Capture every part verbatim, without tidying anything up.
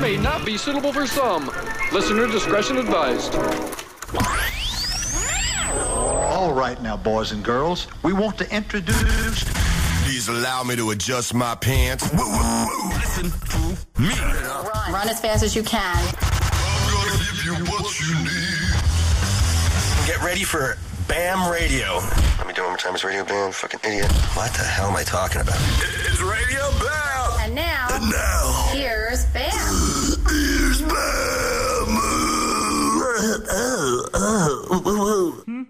may not be suitable for some. Listener discretion advised. All right now, boys and girls, we want to introduce... Please allow me to adjust my pants. Woo, woo, woo. Listen to me. Run. Run as fast as you can. I'm gonna give you what you need. Get ready for BAM Radio. Let me do it one more time. It's Radio BAM. Fucking idiot. What the hell am I talking about? It's Radio BAM. And now, and now, here's BAM. Here's BAM. Oh, oh, oh, oh, oh.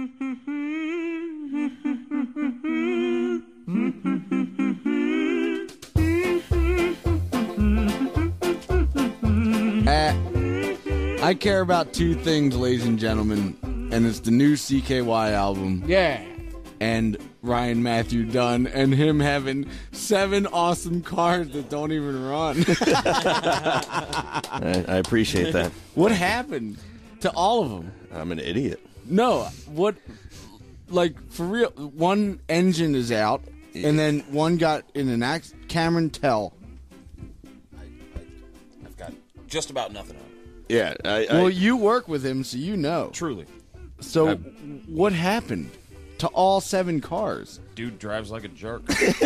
Uh, I care about two things, ladies and gentlemen, and it's the new C K Y album. Yeah. And Ryan Matthew Dunn and him having seven awesome cars that don't even run. I, I appreciate that. What happened to all of them? I'm an idiot. No, what, like, for real, one engine is out, and then one got in an accident. Cameron Tell. I, I, I've got just about nothing on it. Yeah. I, I, well, you work with him, so you know. Truly. So, I, what happened to all seven cars? Dude drives like a jerk.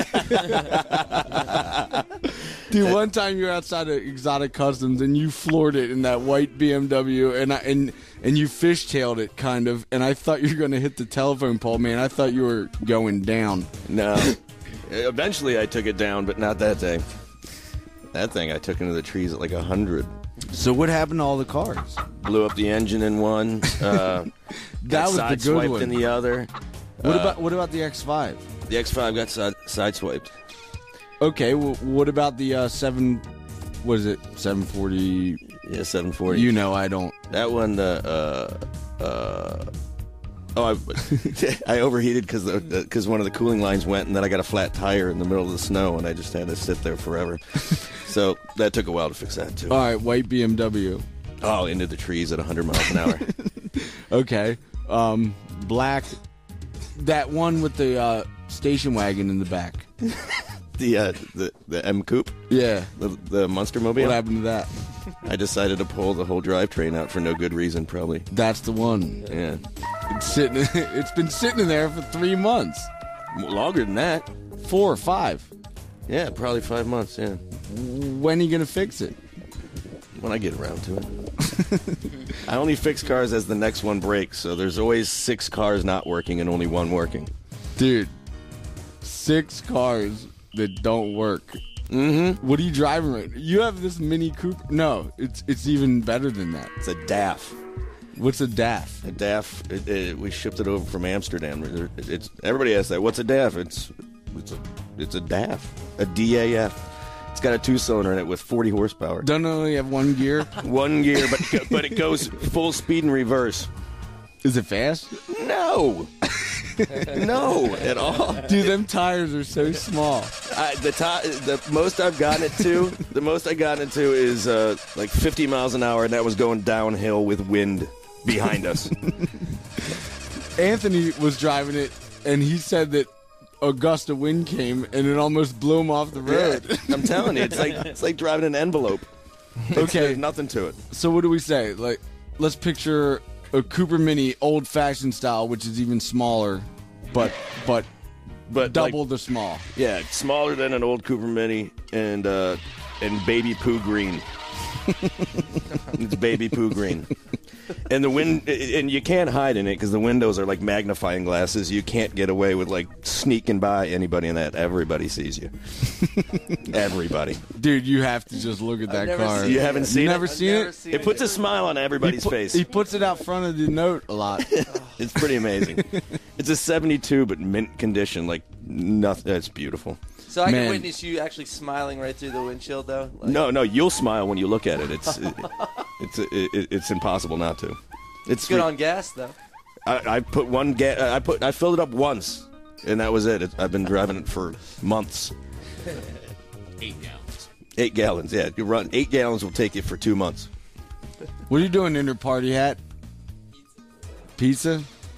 Dude, one time you were outside of Exotic Customs and you floored it in that white B M W, and I, and and you fishtailed it kind of, and I thought you were going to hit the telephone pole, man. I thought you were going down. No. Eventually I took it down, but not that day. That thing I took into the trees at like a hundred. So what happened to all the cars? Blew up the engine in one. Uh, that was the good one. Sideswiped in the other. What uh, about what about the X five? The X five got side, sideswiped. Okay, well, what about the uh, seven? What is it? seven forty. Yeah, seven forty. You know, I don't. That one. Uh, uh, uh, oh, I, I overheated because because one of the cooling lines went, and then I got a flat tire in the middle of the snow, and I just had to sit there forever. So that took a while to fix that too. All right, white B M W. Oh, into the trees at one hundred miles an hour. Okay, um, black. That one with the uh, station wagon in the back. the uh, the the M Coupe. Yeah, the the Monster Mobile. What happened to that? I decided to pull the whole drivetrain out for no good reason, probably. That's the one. Yeah, it's sitting. It's been sitting in there for three months. Longer than that. Four or five. Yeah, probably five months. Yeah. When are you gonna fix it? When I get around to it. I only fix cars as the next one breaks, so there's always six cars not working and only one working. Dude, six cars that don't work. Mm-hmm. What are you driving right now? You have this Mini Coupe? No, it's it's even better than that. It's a D A F. What's a D A F? A D A F. It, it, we shipped it over from Amsterdam. It, it's everybody asks that. What's a D A F? It's it's a it's a D A F. A D A F. It's got a two-cylinder in it with forty horsepower. Don't only have one gear? One gear, but but it goes full speed in reverse. Is it fast? No. No, at all. Dude, them tires are so small. I, the, to, the most I've gotten it to, the most I gotten it to is uh, like fifty miles an hour, and that was going downhill with wind behind us. Anthony was driving it, and he said that a gust of wind came and it almost blew him off the road. Yeah, I'm telling you, it's like it's like driving an envelope. It's, okay, there's nothing to it. So what do we say? Like, let's picture a Cooper Mini old-fashioned style, which is even smaller, but but but double like, the small. Yeah, it's smaller than an old Cooper Mini, and uh, and baby poo green. It's baby poo green. And the wind, and you can't hide in it because the windows are like magnifying glasses. You can't get away with like sneaking by anybody in that. Everybody sees you. Everybody. Dude, you have to just look at that car. You haven't seen never it? seen never it? Seen it puts a smile on everybody's he pu- face. He puts it out front of the note a lot. It's pretty amazing. It's a seventy-two, but mint condition. Like nothing. It's beautiful. So I Man. can witness you actually smiling right through the windshield, though. Like, No, no, you'll smile when you look at it. It's it, it's it, it's impossible not to. It's good re- on gas, though. I, I put one ga- I put I filled it up once, and that was it. it. I've been driving it for months. Eight gallons. Eight gallons. Yeah, you run eight gallons will take you for two months. What are you doing, inner party hat? Pizza?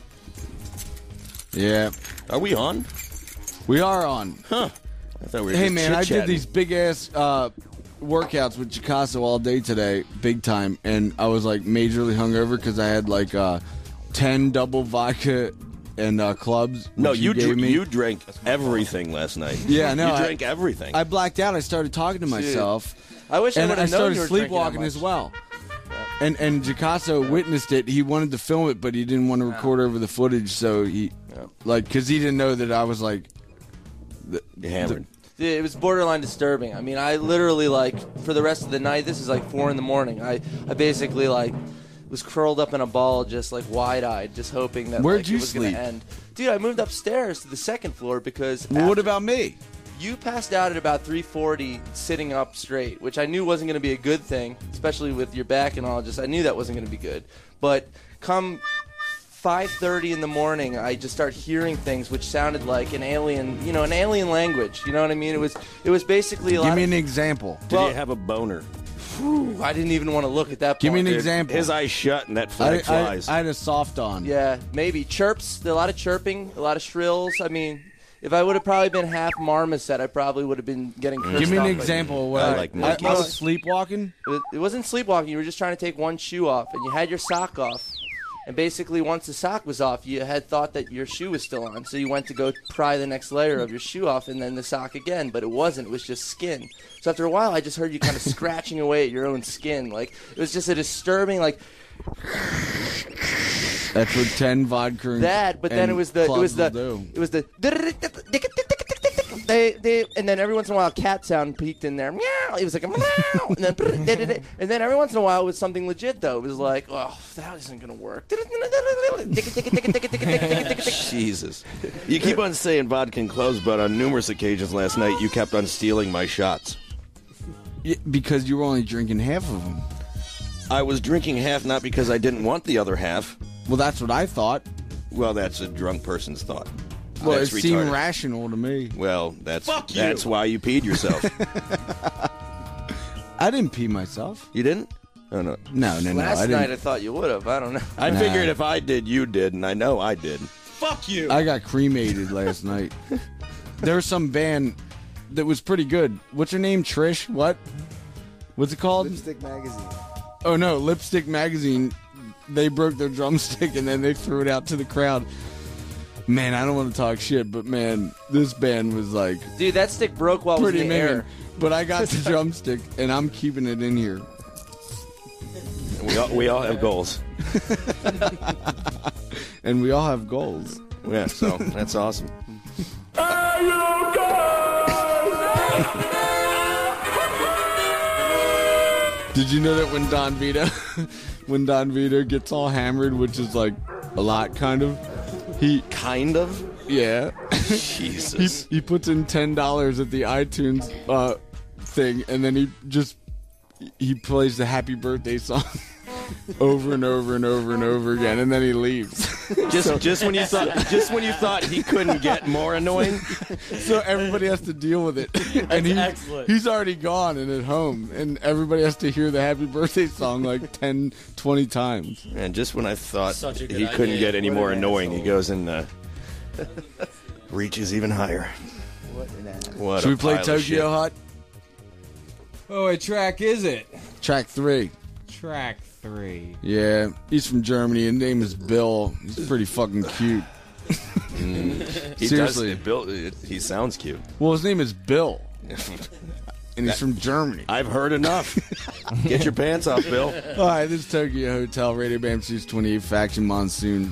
Yeah. Are we on? We are on. Huh. I thought we were Hey just man, I did chit-chatting. these big ass uh, workouts with Chicasso all day today, big time, and I was like majorly hungover because I had like uh, ten double vodka and uh, clubs. No, which you gave dr- me. you drank everything last night. Yeah, no, you I- drank everything. I blacked out. I started talking to myself. I wish I and would I have known started you were drinking that sleepwalking much. as well. And and Gicasso witnessed it. He wanted to film it, but he didn't want to record over the footage. So he, Yeah. like, because he didn't know that I was like, the, You hammered. Dude, it was borderline disturbing. I mean, I literally, like, for the rest of the night, this is like four in the morning. I, I basically, like, was curled up in a ball, just, like, wide-eyed, just hoping that Where'd like, you it was going sleep? to end. Dude, I moved upstairs to the second floor because well, what after- about me? you passed out at about three forty sitting up straight, which I knew wasn't going to be a good thing, especially with your back and all. Just I knew that wasn't going to be good. But come five thirty in the morning, I just start hearing things which sounded like an alien, you know, an alien language. You know what I mean? It was it was basically a Give lot me of, an example. Did well- you have a boner? Whew, I didn't even want to look at that point. Give me an Dude, example. His eyes shut and that I, flag I, flies. I had a soft on. Yeah, maybe. Chirps, a lot of chirping, a lot of shrills. I mean, if I would have probably been half marmoset, I probably would have been getting cursed Give me an off by- example of what I I, like I, monkeys. I was sleepwalking. It was- It wasn't sleepwalking. You were just trying to take one shoe off, and you had your sock off. And basically, once the sock was off, you had thought that your shoe was still on. So you went to go pry the next layer of your shoe off, and then the sock again. But it wasn't. It was just skin. So after a while, I just heard you kind of scratching away at your own skin. Like, it was just a disturbing, like, That's what ten vodka and that. But then and it was the, it clubs was the, will do. it was the, they, they, and then every once in a while, a cat sound peeked in there. Meow. It was like a meow, and then, and then every once in a while, it was something legit though. It was like, oh, that isn't gonna work. Jesus. You keep on saying vodka and clubs, but on numerous occasions last night, you kept on stealing my shots. Yeah, because you were only drinking half of them. I was drinking half not because I didn't want the other half. Well, that's what I thought. Well, that's a drunk person's thought. Well, That's it seemed retarded. rational to me. Well, that's Fuck you. that's why you peed yourself. I didn't pee myself. You didn't? Oh, no. No, no, no. Last I night, I didn't. thought you would have. I don't know. I Nah. figured if I did, you did, and I know I did. Fuck you. I got cremated last night. There was some band that was pretty good. What's her name? Trish? What? What's it called? Lipstick Magazine. Oh no, Lipstick Magazine. They broke their drumstick and then they threw it out to the crowd. Man, I don't want to talk shit, but man, this band was like Dude, that stick broke while it was pretty in the mean. air. But I got the drumstick and I'm keeping it in here. We all, we all have goals. And we all have goals. Yeah, so that's awesome. Did you know that when Don Vito, when Don Vito gets all hammered, which is like a lot, kind of, he Kind of? yeah, he Jesus. he puts in ten dollars at the iTunes uh, thing, and then he just he plays the Happy Birthday song over and over and over and over again, and then he leaves. Just just when you thought just when you thought he couldn't get more annoying. So everybody has to deal with it, and he, excellent. he's already gone and at home, and everybody has to hear the Happy Birthday song like ten, twenty times. And just when I thought Such a good he couldn't idea. get any What more an annoying, he asshole. goes and uh, reaches even higher. What an ass. What Should a we play pile of shit. Tokyo Hot? Oh, what track is it? Track three. Track three. Yeah, he's from Germany. His name is Bill. He's pretty fucking cute. He Seriously. does. Bill, he sounds cute. Well, his name is Bill, and he's from Germany. I've heard enough. Get your pants off, Bill. All right, this is Tokyo Hotel, Radio Bam Series twenty-eight, Faction Monsoon.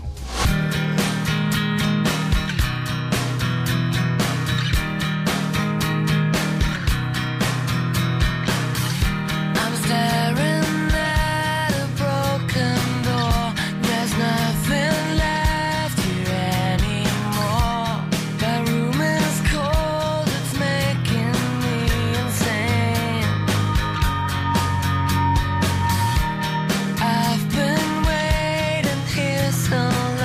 I'm staring at a broken door. There's nothing left here anymore. My room is cold, it's making me insane. I've been waiting here so long.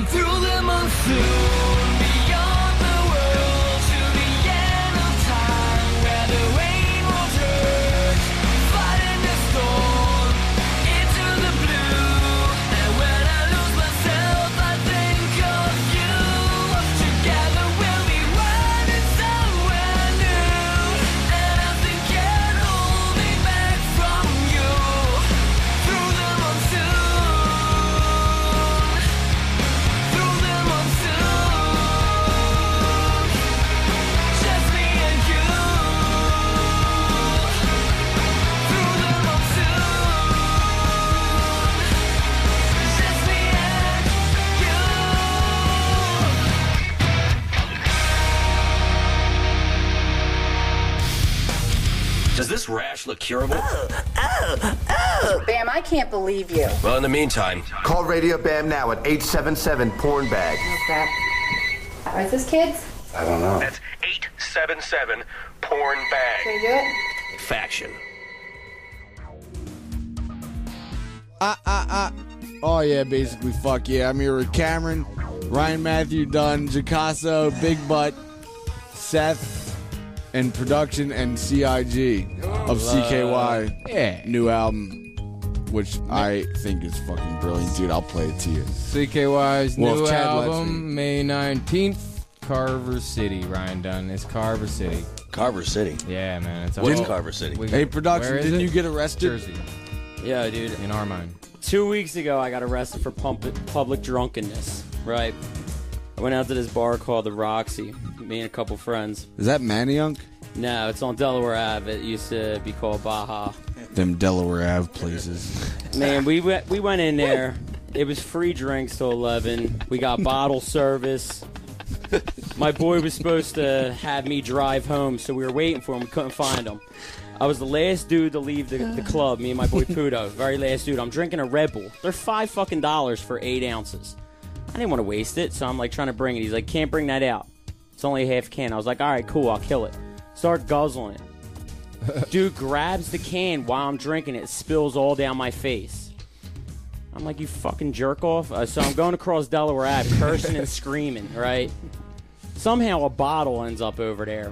and through the monsoon, beyond the world to the end of time, where the rain will turn, fighting the storm into the blue. And when I lose myself, I think of you. Together we'll be running somewhere new, and nothing can hold me back from you. Through the monsoon, through the monsoon, just me and you. Through the monsoon, just me and you. Does this rash look curable? Bam, I can't believe you. Well, in the meantime, Call Radio Bam now at eight seven seven porn bag. Oh, crap. Is this kids? I don't know. that's eight seven seven porn bag. Can we do it? Faction. Ah, ah, ah. Oh, yeah, basically, fuck yeah. I'm here with Cameron, Ryan Matthew Dunn, Jacasso, Big Butt, Seth, and production and C I G of C K Y. Yeah. New album, which I think is fucking brilliant, dude. I'll play it to you. C K Y's Well, new if Chad lets me. album, May nineteenth, Carver City. Ryan Dunn. It's Carver City. Carver City. Yeah, man. It's What's all- Carver City? we- Hey, production, where is didn't it? you get arrested? Jersey, Yeah, dude. in our mind. Two weeks ago, I got arrested for pump- public drunkenness. Right. I went out to this bar called the Roxy. Me and a couple friends. Is that Manayunk? No, it's on Delaware Ave. It used to be called Baja. Them Delaware Ave places. Man, we went we went in there. It was free drinks till eleven. We got bottle service. My boy was supposed to have me drive home, so we were waiting for him. We couldn't find him. I was the last dude to leave the, the club, me and my boy Pudo. Very last dude. I'm drinking a Red Bull. They're five fucking dollars for eight ounces. I didn't want to waste it, so I'm like trying to bring it. He's like, can't bring that out. It's only a half can. I was like, all right, cool, I'll kill it. Start guzzling it. Dude grabs the can while I'm drinking it, spills all down my face. I'm like, you fucking jerk off. Uh, so I'm going across Delaware Ave, cursing and screaming, right? Somehow a bottle ends up over there.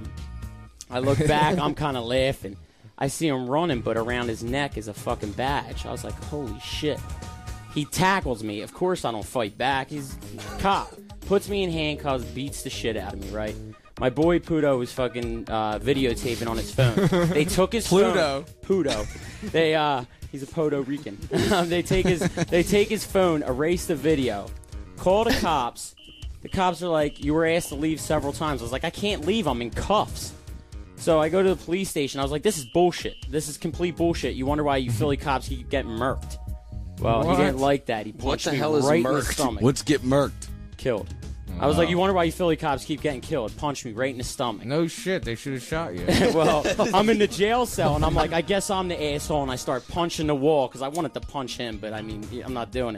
I look back, I'm kind of laughing. I see him running, but around his neck is a fucking badge. I was like, holy shit. He tackles me. Of course I don't fight back. He's a cop. Puts me in handcuffs, beats the shit out of me, right? My boy Pudo was fucking uh, videotaping on his phone. They took his Pluto. phone. Pudo. They uh, he's a Puerto Rican. they take his they take his phone, erase the video, call the cops. The cops are like, you were asked to leave several times. I was like, I can't leave. I'm in cuffs. So I go to the police station. I was like, this is bullshit. This is complete bullshit. You wonder why you Philly cops keep getting murked. Well, What? he didn't like that. He punched What the me hell is right in the murked? stomach. What's get murked? Killed. I was like, you wonder why you Philly cops keep getting killed? Punched me right in the stomach. No shit, they should have shot you. Well, I'm in the jail cell, and I'm like, I guess I'm the asshole, and I start punching the wall, because I wanted to punch him, but I mean, I'm not doing it.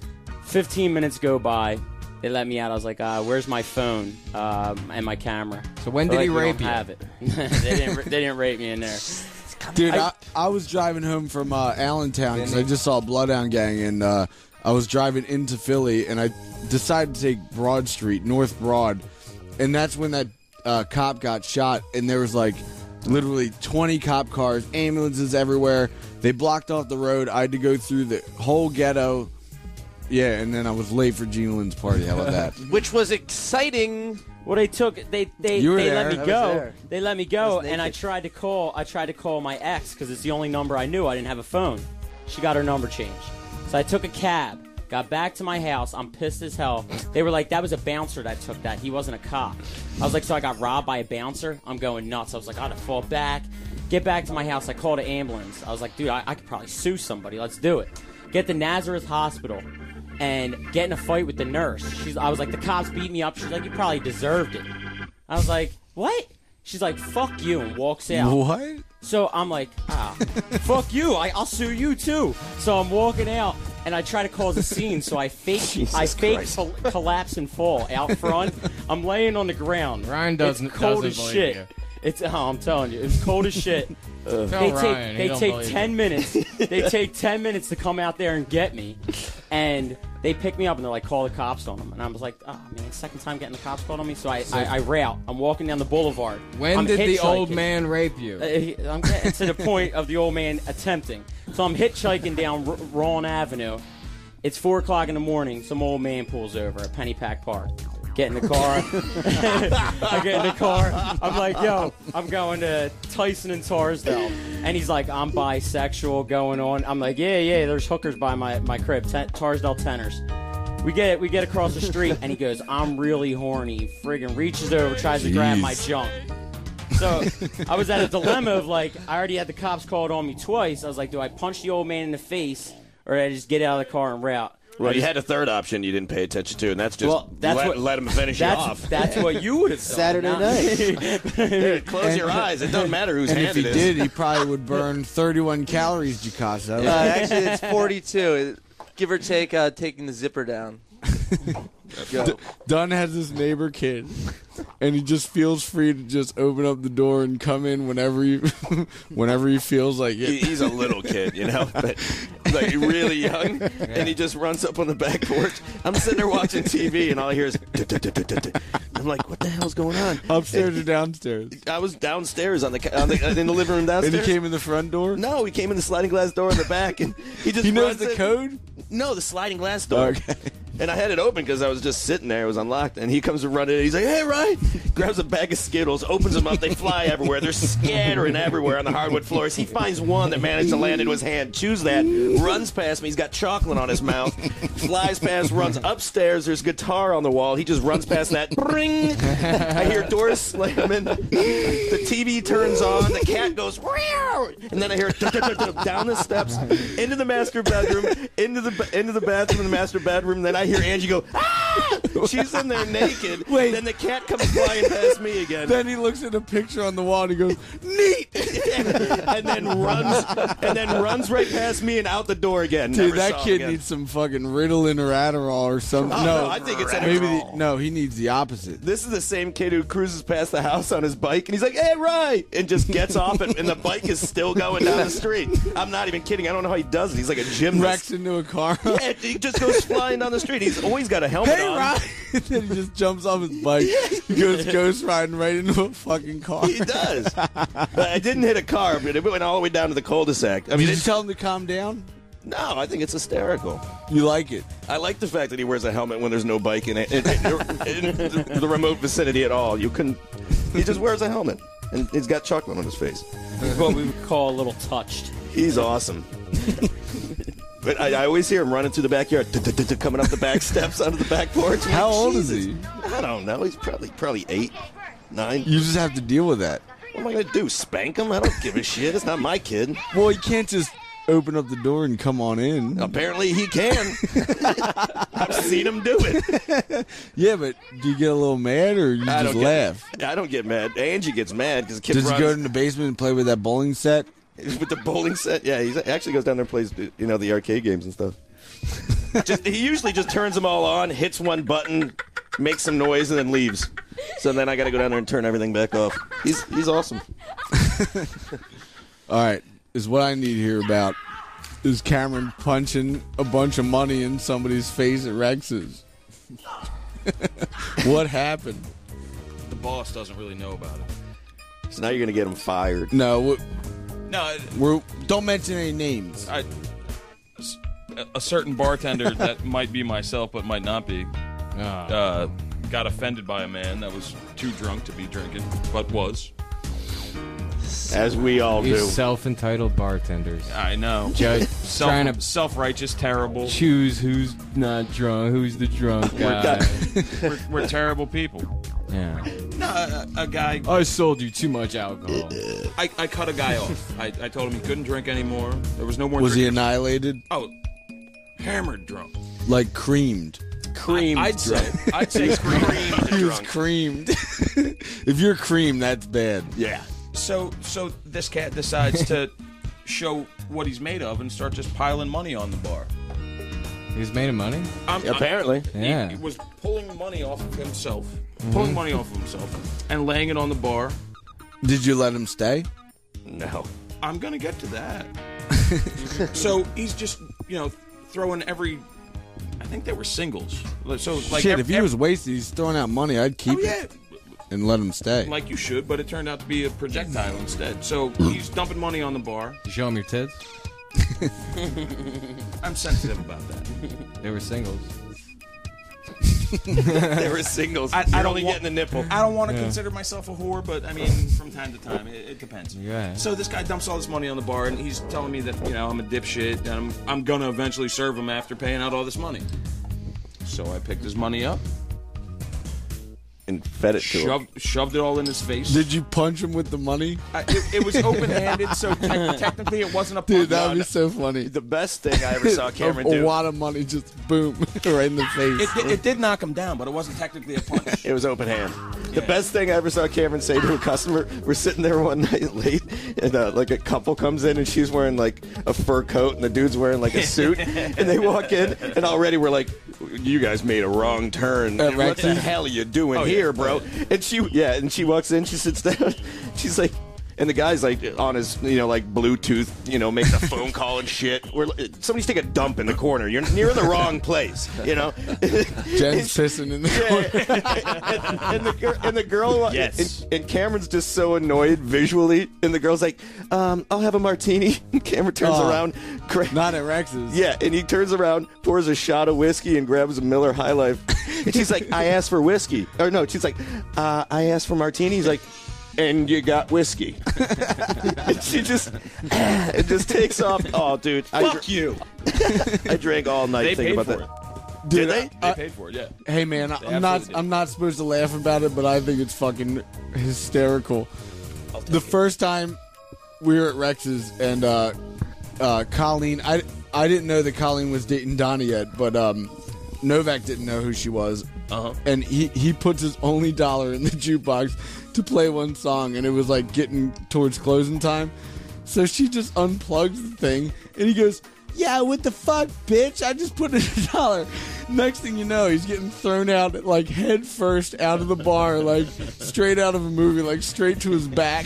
fifteen minutes go by. They let me out. I was like, uh, where's my phone um, and my camera? So when They're did he like, "We rape don't you?" have it. they, didn't, they didn't rape me in there. Dude, I- I, I was driving home from uh, Allentown because I just saw Bloodhound Gang, and uh, I was driving into Philly, and I decided to take Broad Street, North Broad, and that's when that uh, cop got shot, and there was like literally twenty cop cars, ambulances everywhere. They blocked off the road. I had to go through the whole ghetto. Yeah, and then I was late for Gina Lynn's party. How about that? Which was exciting. Well, they took they they, You were they there. let I me was go. there. They let me I go, was and I naked. tried to call. I tried to call my ex because it's the only number I knew. I didn't have a phone. She got her number changed, so I took a cab. Got back to my house. I'm pissed as hell. They were like, that was a bouncer that took that. He wasn't a cop. I was like, so I got robbed by a bouncer? I'm going nuts. I was like, I gotta fall back. Get back to my house. I called an ambulance. I was like, dude, I, I could probably sue somebody. Let's do it. Get to Nazareth Hospital and get in a fight with the nurse. She's, I was like, the cops beat me up. She's like, you probably deserved it. I was like, what? She's like, fuck you, and walks out. What? So I'm like, ah, fuck you. I, I'll sue you too. So I'm walking out, and I try to cause a scene. So I fake, I fake col- collapse and fall out front. I'm laying on the ground. Ryan doesn't- It's cold doesn't as believe shit. you. It's oh, I'm telling you, it's cold as shit. Tell they Ryan, take he they don't take believe ten you. minutes. They take ten minutes to come out there and get me, and They pick me up and they're like, call the cops on him. And I was like, oh, man, second time getting the cops called on me. So I, I, I route. I'm walking down the boulevard. When I'm did the hitchhiking. old man rape you? Uh, I'm getting to the point of the old man attempting. So I'm hitchhiking down R- Rowan Avenue. It's four o'clock in the morning. Some old man pulls over at Pennypack Park. Get in the car. I get in the car. I'm like, yo, I'm going to Tyson and Tarsdale. And he's like, I'm bisexual going on. I'm like, yeah, yeah, there's hookers by my, my crib. Ten- Tarsdale Tenors. We get we get across the street, and he goes, I'm really horny. Friggin' reaches over, tries to grab my junk. So I was at a dilemma of, like, I already had the cops called on me twice. I was like, do I punch the old man in the face, or do I just get out of the car and route? Well, you had a third option you didn't pay attention to, and that's just well, that's let, what, let him finish that's, you off. That's what you would have done. Saturday night. Here, close And- your eyes. It doesn't matter whose And hand if he it is. did, he probably would burn thirty-one calories, Gicasso. Uh, actually, it's forty-two, give or take, uh, taking the zipper down. D- Dunn has this neighbor kid, and he just feels free to just open up the door and come in whenever he, whenever he feels like it. He- He's a little kid, you know, but like really young, and he just runs up on the back porch. I'm sitting there watching T V, and all I hear is. I'm like, what the hell's going on? Upstairs or downstairs? I was downstairs on the, ca- on the in the living room And downstairs. he came in the front door? No, he came in the sliding glass door in the back, and he just He knows runs the in. code? No, the sliding glass door. Okay. And I had it open because I was just sitting there. It was unlocked. And he comes to run in. He's like, hey, Ryan. Grabs a bag of Skittles, opens them up. They fly everywhere. They're scattering everywhere on the hardwood floors. He finds one that managed to land into his hand, chews that, runs past me. He's got chocolate on his mouth, flies past, runs upstairs. There's guitar on the wall. He just runs past that. Bring! I hear doors slamming. The T V turns on. The cat goes, meow. And then I hear down the steps, into the master bedroom, into the into the bathroom in the master bedroom. Then I hear Angie go, ah! She's in there naked. Wait. Then the cat comes flying past me again. Then he looks at a picture on the wall and he goes, neat! and then runs and then runs right past me and out the door again. Dude, Never that saw him kid again. needs some fucking Ritalin or Adderall or something. Oh, no, no, I think it's maybe Adderall. the, no, he needs the opposite. This is the same kid who cruises past the house on his bike, and he's like, hey, Ryan! And just gets off, and, and the bike is still going down the street. I'm not even kidding. I don't know how he does it. He's like a gymnast. Wrecks into a car. Yeah, he just goes flying down the street. He's always got a helmet Hey, on. Ryan! Then he just jumps off his bike. He goes ghost riding right into a fucking car. He does. But I didn't hit a car, but it went all the way down to the cul-de-sac. I mean, Did you it's, tell him to calm down? no, I think it's hysterical. You like it? I like the fact that he wears a helmet when there's no bike in it, in, in, in the, the remote vicinity at all. You couldn't. He just wears a helmet, and he's got chocolate on his face. It's what we would call a little touched. He's awesome. But I, I always hear him running through the backyard, coming up the back steps onto the back porch. I'm How like, old is Jesus. he? I don't know. He's probably probably eight, nine. You just have to deal with that. What am I gonna do? Spank him? I don't give a shit. It's not my kid. Well, you can't just open up the door and come on in. Apparently he can. I've seen him do it. Yeah, but do you get a little mad or you I just don't laugh? Get, I don't get mad. Angie gets mad because the kid Does runs he go in the basement and play with that bowling set? with the bowling set. Yeah, he actually goes down there and plays, you know, the arcade games and stuff. just, he usually just turns them all on, hits one button, makes some noise, and then leaves. So then I got to go down there and turn everything back off. He's he's awesome. All right, is what I need to hear about is Cameron punching a bunch of money in somebody's face at Rex's. What happened? The boss doesn't really know about it. So now you're going to get him fired. No, we- No, it- we're, don't mention any names. I, a certain bartender that might be myself but might not be uh, got offended by a man that was too drunk to be drinking, but was. As we all These do. self-entitled bartenders. I know. Just Self, trying to self-righteous, terrible. choose who's not drunk, who's the drunk We're, guy. we're, we're terrible people. Yeah. No, a, a guy. I sold you too much alcohol. I, I cut a guy off. I, I told him he couldn't drink anymore. There was no more. Was he drinkers. annihilated? Oh, hammered drunk. Like creamed? Creamed I'd say. I'd say creamed He was drunk. creamed. If you're creamed, that's bad. Yeah. So, so this cat decides to show what he's made of and start just piling money on the bar. He was made of money? I'm, Apparently. I'm, Yeah. he, he was pulling money off of himself, pulling money off of himself, and laying it on the bar. Did you let him stay? No. I'm gonna get to that. So he's just, you know, throwing every I think they were singles. So like Shit, ev- if he ev- was wasted, he's throwing out money. I'd keep Oh, yeah. it and let him stay. like you should, but it turned out to be a projectile instead. So he's dumping money on the bar. You show him your tits? I'm sensitive about that. They were singles. They were singles. I, You're I don't only wa- getting the nipple. I don't want to Yeah. consider myself a whore, but I mean, from time to time, it, it depends. Yeah. So this guy dumps all this money on the bar, and he's telling me that you know I'm a dipshit, and I'm I'm gonna eventually serve him after paying out all this money. So I picked his money up, and fed it to him. shoved shoved it all in his face. Did you punch him with the money? I, it, it was open-handed, so te- technically it wasn't a punch. Dude, that would be so funny. The best thing I ever saw Cameron a, do. a wad of money just boom right in the face. It, it, it did knock him down, but it wasn't technically a punch. It was open hand. The best thing I ever saw Cameron say to a customer, we're sitting there one night late, and uh, like a couple comes in, and she's wearing like a fur coat, and the dude's wearing like a suit, and they walk in, and already we're like, you guys made a wrong turn. At What the Rex's? hell are you doing Oh, yeah. here, bro? And she, yeah, and she walks in, she sits down, she's like, and the guy's like on his, you know, like Bluetooth, you know, making a phone call and shit. We're, somebody's taking a dump in the corner. You're near the wrong place, you know. Jen's pissing in the Yeah, and, and the girl, and the girl, Yes. and, and Cameron's just so annoyed visually, and the girl's like, um, "I'll have a martini." And Cameron turns Oh. around, cra- Not at Rex's. yeah, and he turns around, pours a shot of whiskey, and grabs a Miller High Life. And she's like, "I asked for whiskey," or no, she's like, uh, "I asked for martini." He's like, "And you got whiskey." And she just, it just takes off. Oh, dude, I, Fuck dr- you. I drank all night They thinking paid about for that. it. Dude, Did they? They I- paid for it, yeah. Hey man, They I'm not absolutely did. I'm not supposed to laugh about it, but I think it's fucking hysterical. The first time we were at Rex's and uh, uh, Colleen, I I didn't know that Colleen was dating Donnie yet, but um, Novak didn't know who she was, Uh-huh. and he he puts his only dollar in the jukebox to play one song, and it was like getting towards closing time, so she just unplugs the thing, and he goes, "Yeah, what the fuck, bitch? I just put in a dollar." Next thing you know, he's getting thrown out like head first out of the bar, like straight out of a movie, like straight to his back,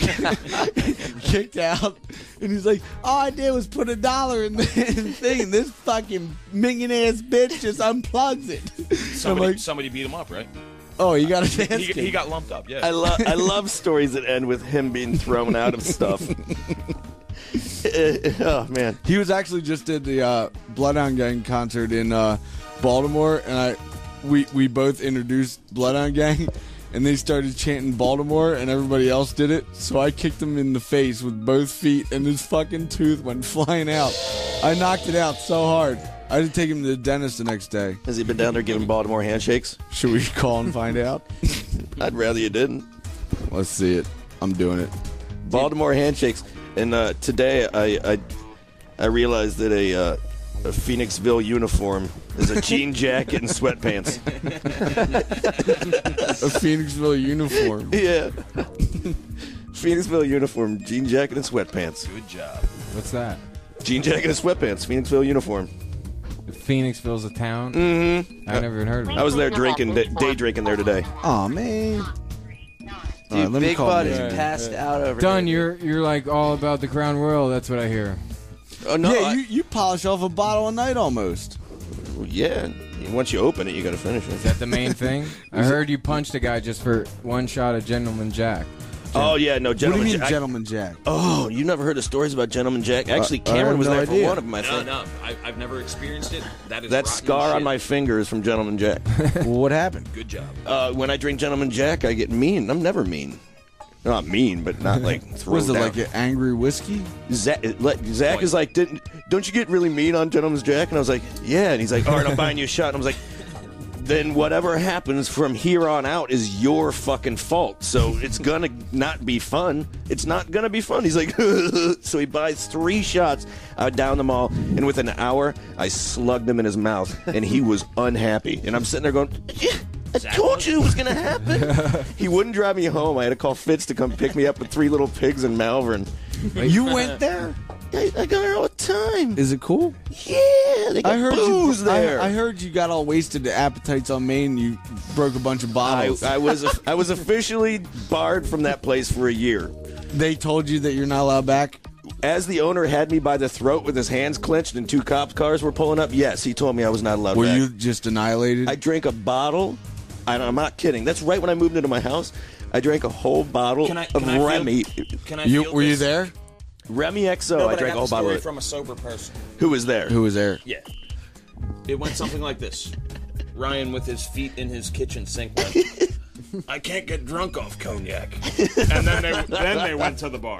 kicked out. And he's like, "All I did was put a dollar in the thing, and this fucking minging ass bitch just unplugs it." Somebody, I'm like, somebody beat him up, right? "Oh, you got a He, dance he, kit." he got lumped up, yeah. I love I love stories that end with him being thrown out of stuff. Oh man, He was actually just did the uh, Bloodhound Gang concert in uh, Baltimore, and I we we both introduced Bloodhound Gang, and they started chanting Baltimore, and everybody else did it. So I kicked him in the face with both feet, and his fucking tooth went flying out. I knocked it out so hard. I had to take him to the dentist the next day. has he been down there giving Baltimore handshakes? Should we call and find out? I'd rather you didn't. Let's see it. I'm doing it. Baltimore handshakes. And uh, today I, I I realized that a uh, a Phoenixville uniform is a jean jacket and sweatpants. A Phoenixville uniform. Yeah. Phoenixville uniform, jean jacket and sweatpants. Good job. What's that? Jean jacket and sweatpants, Phoenixville uniform. Phoenixville's a town? Mm-hmm. I never even heard of it. I was there drinking, day, day drinking there today. Oh man. Dude, All right, let me Big call Bud him. is Yeah, passed yeah. out over Done. there. You're you're like all about the Crown Royal. That's what I hear. Oh no, yeah, I- you, you polish off a bottle a night almost. yeah. Once you open it, you got to finish it. Is that the main thing? I heard you punched a guy just for one shot of Gentleman Jack. Oh yeah, no, What do you gentleman. mean, Jack. Gentleman Jack? Oh, you never heard the stories about Gentleman Jack? Actually, Uh, I Cameron have was no there idea. for one of them. I No, think no, I, I've never experienced it. That is that rotten scar shit. on my finger is from Gentleman Jack. What happened? Good job. Uh, when I drink Gentleman Jack, I get mean. I'm never mean. Not mean, but not like throw Was it down. like an angry whiskey? Zach, like, Zach is like, Didn't, don't you get really mean on Gentleman's Jack? And I was like, yeah. And he's like, all right, I'm buying you a shot. And I was like, then whatever happens from here on out is your fucking fault. So it's gonna not be fun. It's not gonna be fun. He's like, so he buys three shots. I downed them all, and within an hour, I slugged him in his mouth, and he was unhappy. And I'm sitting there going, yeah, I told you it was gonna happen. He wouldn't drive me home. I had to call Fitz to come pick me up with Three Little Pigs in Malvern. You went there? I, I go there all the time. Is it cool? Yeah, they got I heard booze you. there. I, I heard you got all wasted at Appetites on Main. You broke a bunch of I, bottles. I was I was officially barred from that place for a year. They told you that you're not allowed back. as the owner had me by the throat with his hands clenched and two cop cars were pulling up, yes, he told me I was not allowed Were back. you just annihilated? I drank a bottle. I, I'm not kidding. That's right when I moved into my house. I drank a whole bottle Can I- of can I feel- Remy. Can I You feel were you this? there? Remy X O. No, I but drank I a whole got the bottle story of it. from a sober person. Who was there? Who was there? Yeah. It went something like this. Ryan with his feet in his kitchen sink went, I can't get drunk off cognac. And then they then they went to the bar.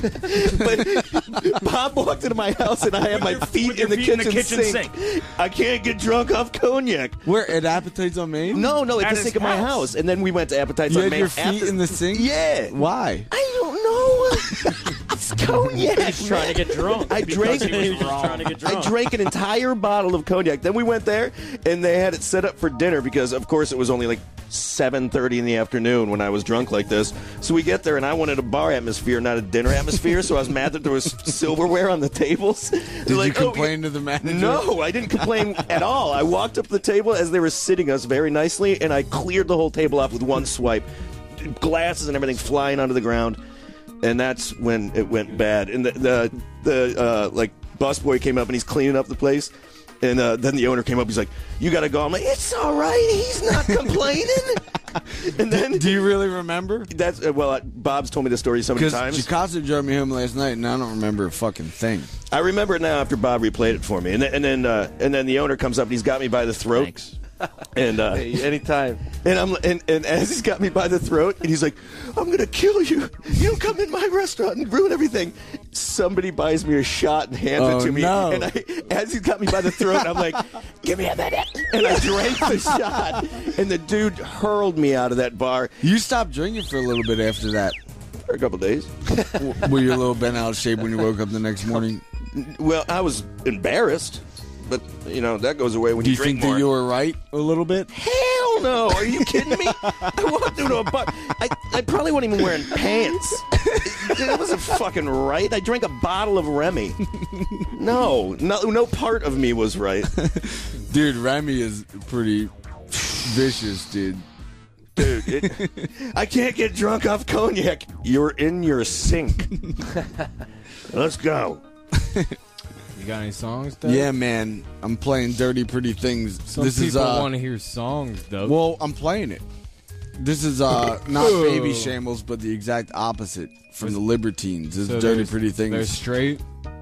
But Bob walked into my house and I had my feet, with your in, the feet in the kitchen kitchen sink. sink. I can't get drunk off cognac. Where at Appetites on Main? No, no, at, At the his sink of my house. house. And then we went to Appetites You on had Main. your feet after- in the sink? Yeah. Why? I don't know. It's cognac. He's trying to get drunk. I drank. He was just trying to get I drunk. drank an entire bottle of cognac. Then we went there, and they had it set up for dinner because, of course, it was only like seven thirty in the afternoon when I was drunk like this. So we get there, and I wanted a bar atmosphere, not a dinner atmosphere. So I was mad that there was silverware on the tables. Did They're like, you "Oh, complain to the manager? No, I didn't complain at all. I walked up to the table as they were sitting us very nicely, and I cleared the whole table off with one swipe. Glasses and everything flying onto the ground. And that's when it went bad. And the the, the uh, like busboy came up and he's cleaning up the place. And uh, then the owner came up. He's like, "You gotta go." I'm like, "It's all right. He's not complaining." And then, do you really remember? That's uh, well, uh, Bob's told me the story so many Because times. Chikasa drove me home last night, and I don't remember a fucking thing. I remember it now after Bob replayed it for me. And then and then, uh, and then the owner comes up and he's got me by the throat. Thanks. And uh, Hey, anytime. And I'm and, and as he's got me by the throat, and he's like, "I'm gonna kill you. You don't come in my restaurant and ruin everything." Somebody buys me a shot and hands Oh, it to me, no. and I, as he's got me by the throat, I'm like, "Give me a minute," and I drank the shot, and the dude hurled me out of that bar. You stopped drinking for a little bit after that. For a couple days. Were you a little bent out of shape when you woke up the next morning? Well, I was embarrassed, but you know that goes away when Do you, you drink think more. that you were right a little bit? Hell no! Are you kidding me? I walked into a bar. I, I probably wasn't even wearing pants. That wasn't fucking right. I drank a bottle of Remy. No, no, no part of me was right. Dude, Remy is pretty vicious, dude. Dude, it, I can't get drunk off cognac. You're in your sink. Let's go. You got any songs, Doug? Yeah, man. I'm playing Dirty Pretty Things. Some this people is uh, want to hear songs, Doug. Well, I'm playing it. This is uh not Baby Shambles, but the exact opposite from the Libertines. This So is Dirty there's- Pretty Things. They're straight.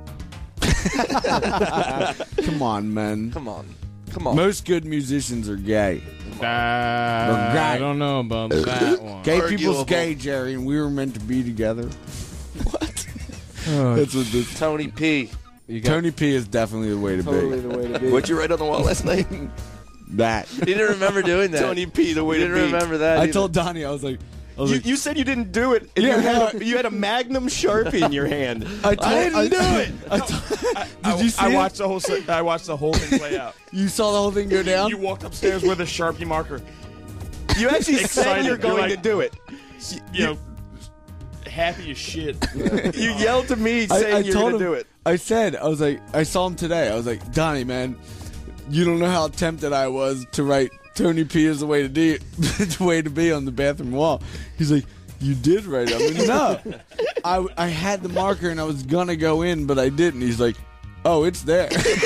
Come on, man. Come on. Come on. Most good musicians are gay. Uh, I don't know about that one. Gay Arguable. people's gay, Jerry, and we were meant to be together. What? That's what this. Tony P. You got- Tony P is definitely the way to Totally be. the way to be. What'd you write on the wall last night? That. You didn't remember doing that. Tony P, the way You to didn't be. remember that. I either. told Donnie, I was like, I was You, like, you said you didn't do it. And Yeah, you, had no. a, you had a Magnum Sharpie in your hand. I, told, I didn't I, do it. I told- I, did you see I it? watched the whole. se- I watched the whole thing play out. You saw the whole thing go down? You walked upstairs with a Sharpie marker. You actually said Excited. you're going You're like- to do it. You know, happy as shit. You yelled to me I, saying I you're told going to him, do it. I said, I was like, I saw him today. I was like, Donnie, man, you don't know how tempted I was to write Tony P is the way to be, the way to be on the bathroom wall. He's like, you did write it. I'm like, no. I, I had the marker and I was going to go in, but I didn't. He's like, oh, it's there.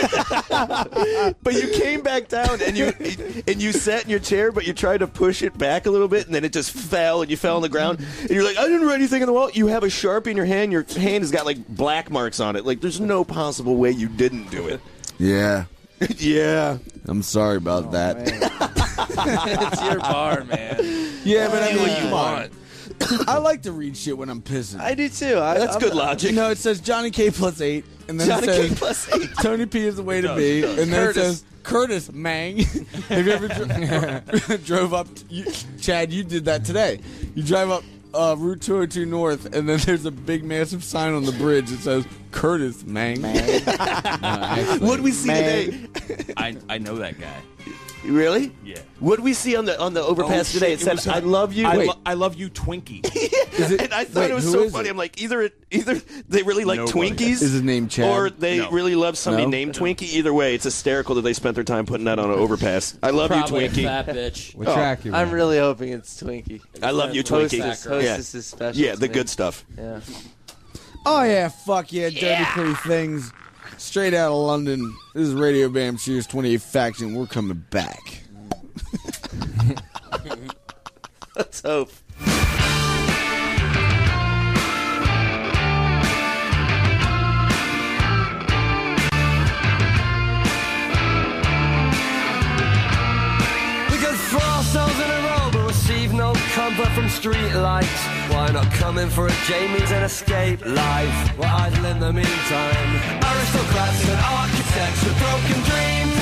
But you came back down and you and you sat in your chair, but you tried to push it back a little bit, and then it just fell, and you fell on the ground. And you're like, I didn't write anything on the wall. You have a Sharpie in your hand. Your hand has got like black marks on it. Like there's no possible way you didn't do it. Yeah. Yeah. I'm sorry about that. It's your bar, man. Yeah, but I Do mean, what you come on. want. I like to read shit when I'm pissing. I do too. I, That's I'm good not- logic. No, it says Johnny K plus eight, and then Johnny it K says plus eight. Tony P is the way to does, be, it does. and then Curtis. it says Curtis Mang. Have you ever dro- drove up? You, Chad, you did that today. You drive up uh, Route two oh two North, and then there's a big, massive sign on the bridge that says Curtis Mang. What'd we see today? I I know that guy. Really? Yeah. What'd we see on the on the overpass Oh, today? shit, It said, was, uh, "I love you." I, Wait. lo- I love you, Twinkie. and I thought wait, it was who so is funny. it? I'm like, either it, either they really like Nobody. Twinkies, Is his name Chad? or they No. really love somebody No? named Twinkie. Either way, it's hysterical that they spent their time putting that on an overpass. I love Probably you, Twinkie. a fat bitch. What Oh, track you I'm on? really hoping it's Twinkie. I love you, Hostess, Twinkie. Hostess Yeah. is special. Yeah, to the me. good stuff. Yeah. Oh, yeah, fuck yeah, dirty Yeah. pretty things. Straight out of London. This is Radio Bam Series twenty-eight Faction. We're coming back. Let's hope. We got four souls in a row, but receive no comfort from street lights. Why not come in for a Jamie's and escape life? We're idle in the meantime. Aristocrats and architects with broken dreams.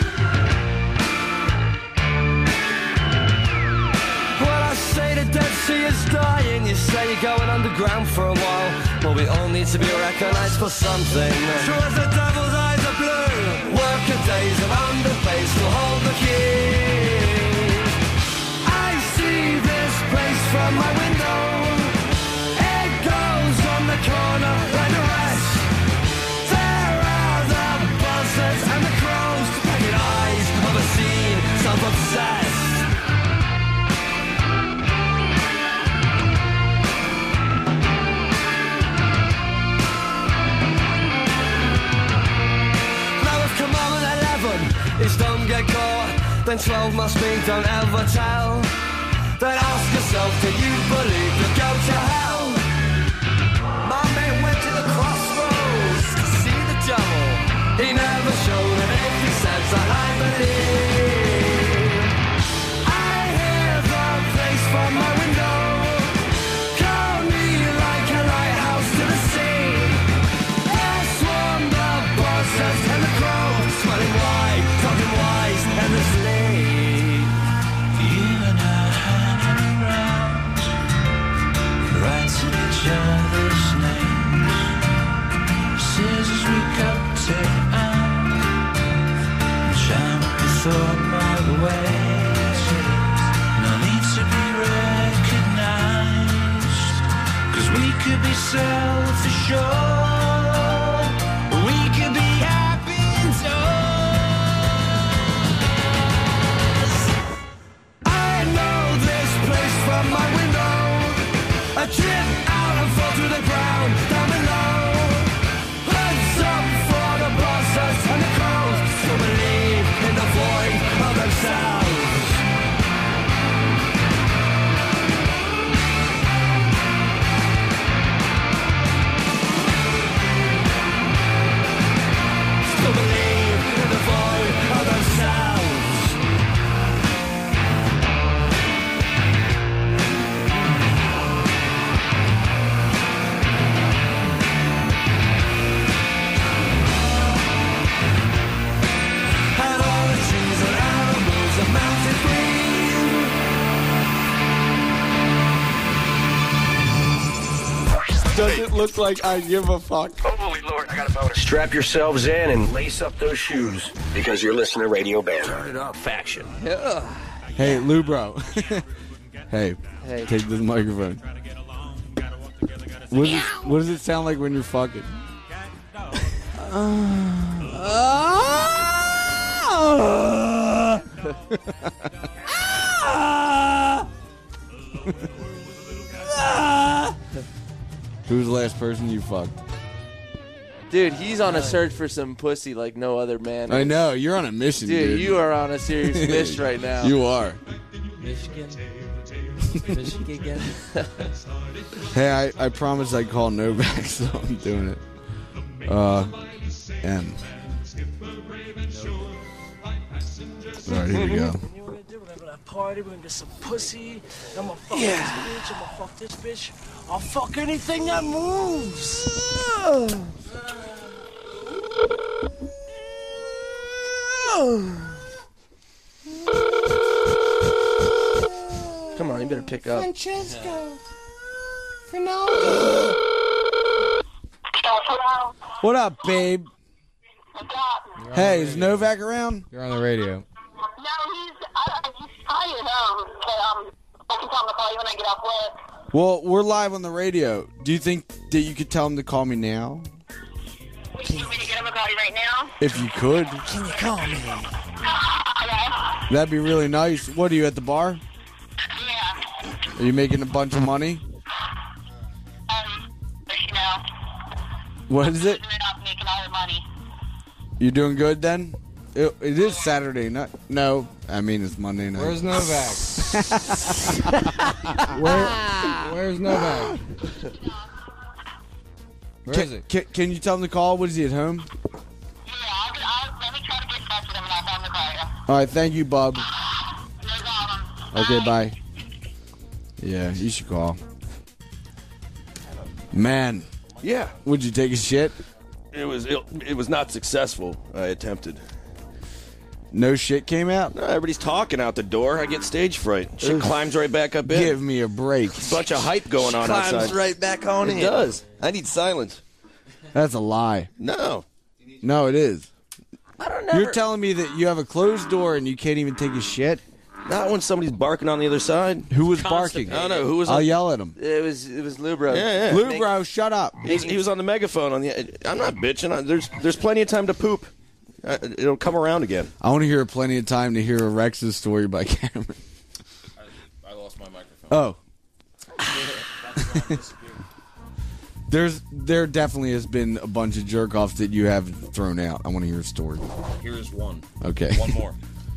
When I say the Dead Sea is dying, you say you're going underground for a while. Well, we all need to be recognized for something. True as the devil's eyes are blue. Worker days of underbase will hold the keys. I see this place from my window. It goes on the corner like the rest. There are the buzzards and the crows, packing eyes of a scene self-obsessed. It's don't get caught, then twelve must mean don't ever tell. Then ask yourself, do you believe you'll go to hell? My man went to the crossroads to see the devil. He never showed it if he says that I believe. I hear the place from my window. Call me like a lighthouse to the sea. I swarm the buzzards and the crows, smelling wide, talking wise, endlessly. You and I hanging around, writing each other's names. Scissors we cut it out, and shine before my ways. No need to be recognized, 'cause we could be self-assured. We could be happy indoors. I know this place from my window. I trip out and fall to the ground down below. Heads up for the buzzards and the crows, who believe in the void of themselves. Still believe in the void of themselves. And all the trees and animals are mountain green. Does it look like I give a fuck? Holy Lord, I got a boner. Strap yourselves in and lace up those shoes, because you're listening to Radio Bam. Turn it up. Faction. Yeah. Hey, Lou Bro. hey, Hey. take this microphone. What does, it, what does it sound like when you're fucking? Who's the last person you fucked? Dude, he's on a search for some pussy like no other man. I know, you're on a mission, dude. Dude, you are on a serious mission right now. You are. Michigan. Michigan. Hey, I, I promised I'd call Novak, so I'm doing it. Uh, M. Alright, here we go. Party, we're gonna get some pussy. I'm gonna fuck this bitch. I'm gonna fuck this bitch. I'll fuck anything that moves. Come on, you better pick up. Francesco. What up, babe? Hey, is Novak around? You're on the radio. No, he's, I, he's probably at home, but um, I can tell him to call you when I get off work. Well, we're live on the radio. Do you think that you could tell him to call me now? You want me to get him to call you right now? If you could. Can you call me? Okay. That'd be really nice. What, are you at the bar? Yeah. Are you making a bunch of money? Um, you know. What is it? I'm making all the money. You doing good then? It, it is Saturday night. No, I mean it's Monday night. Where's Novak? Where, where's Novak? Where can, is it? Can, can you tell him to call? What is he at home? Yeah, I'll, I'll, let me try to get in touch with him and I'll tell him to call you. All right, thank you, bub. Okay, bye. Yeah, you should call. Man. Yeah. Would you take a shit? It was it, it was not successful. I attempted. No shit came out? No, everybody's talking out the door. I get stage fright. Shit climbs right back up in. Give me a break. Bunch of hype going on Climbs outside. right back on it in. does. I need silence. That's a lie. No. No, it is. I don't know. You're telling me that you have a closed door and you can't even take a shit? Not when somebody's barking on the other side. Who was barking? I don't know. Who was I'll on... yell at him. It was it was Lubro. Yeah, yeah. Lubro, shut up. He was, he was on the megaphone. On the. I'm not bitching. I, there's there's plenty of time to poop. Uh, it'll come around again. I want to hear plenty of time to hear a Rex's story by Cameron. I, I lost my microphone. Oh. There's there definitely has been a bunch of jerk offs that you have thrown out. I want to hear a story. Here's one. Okay. One more.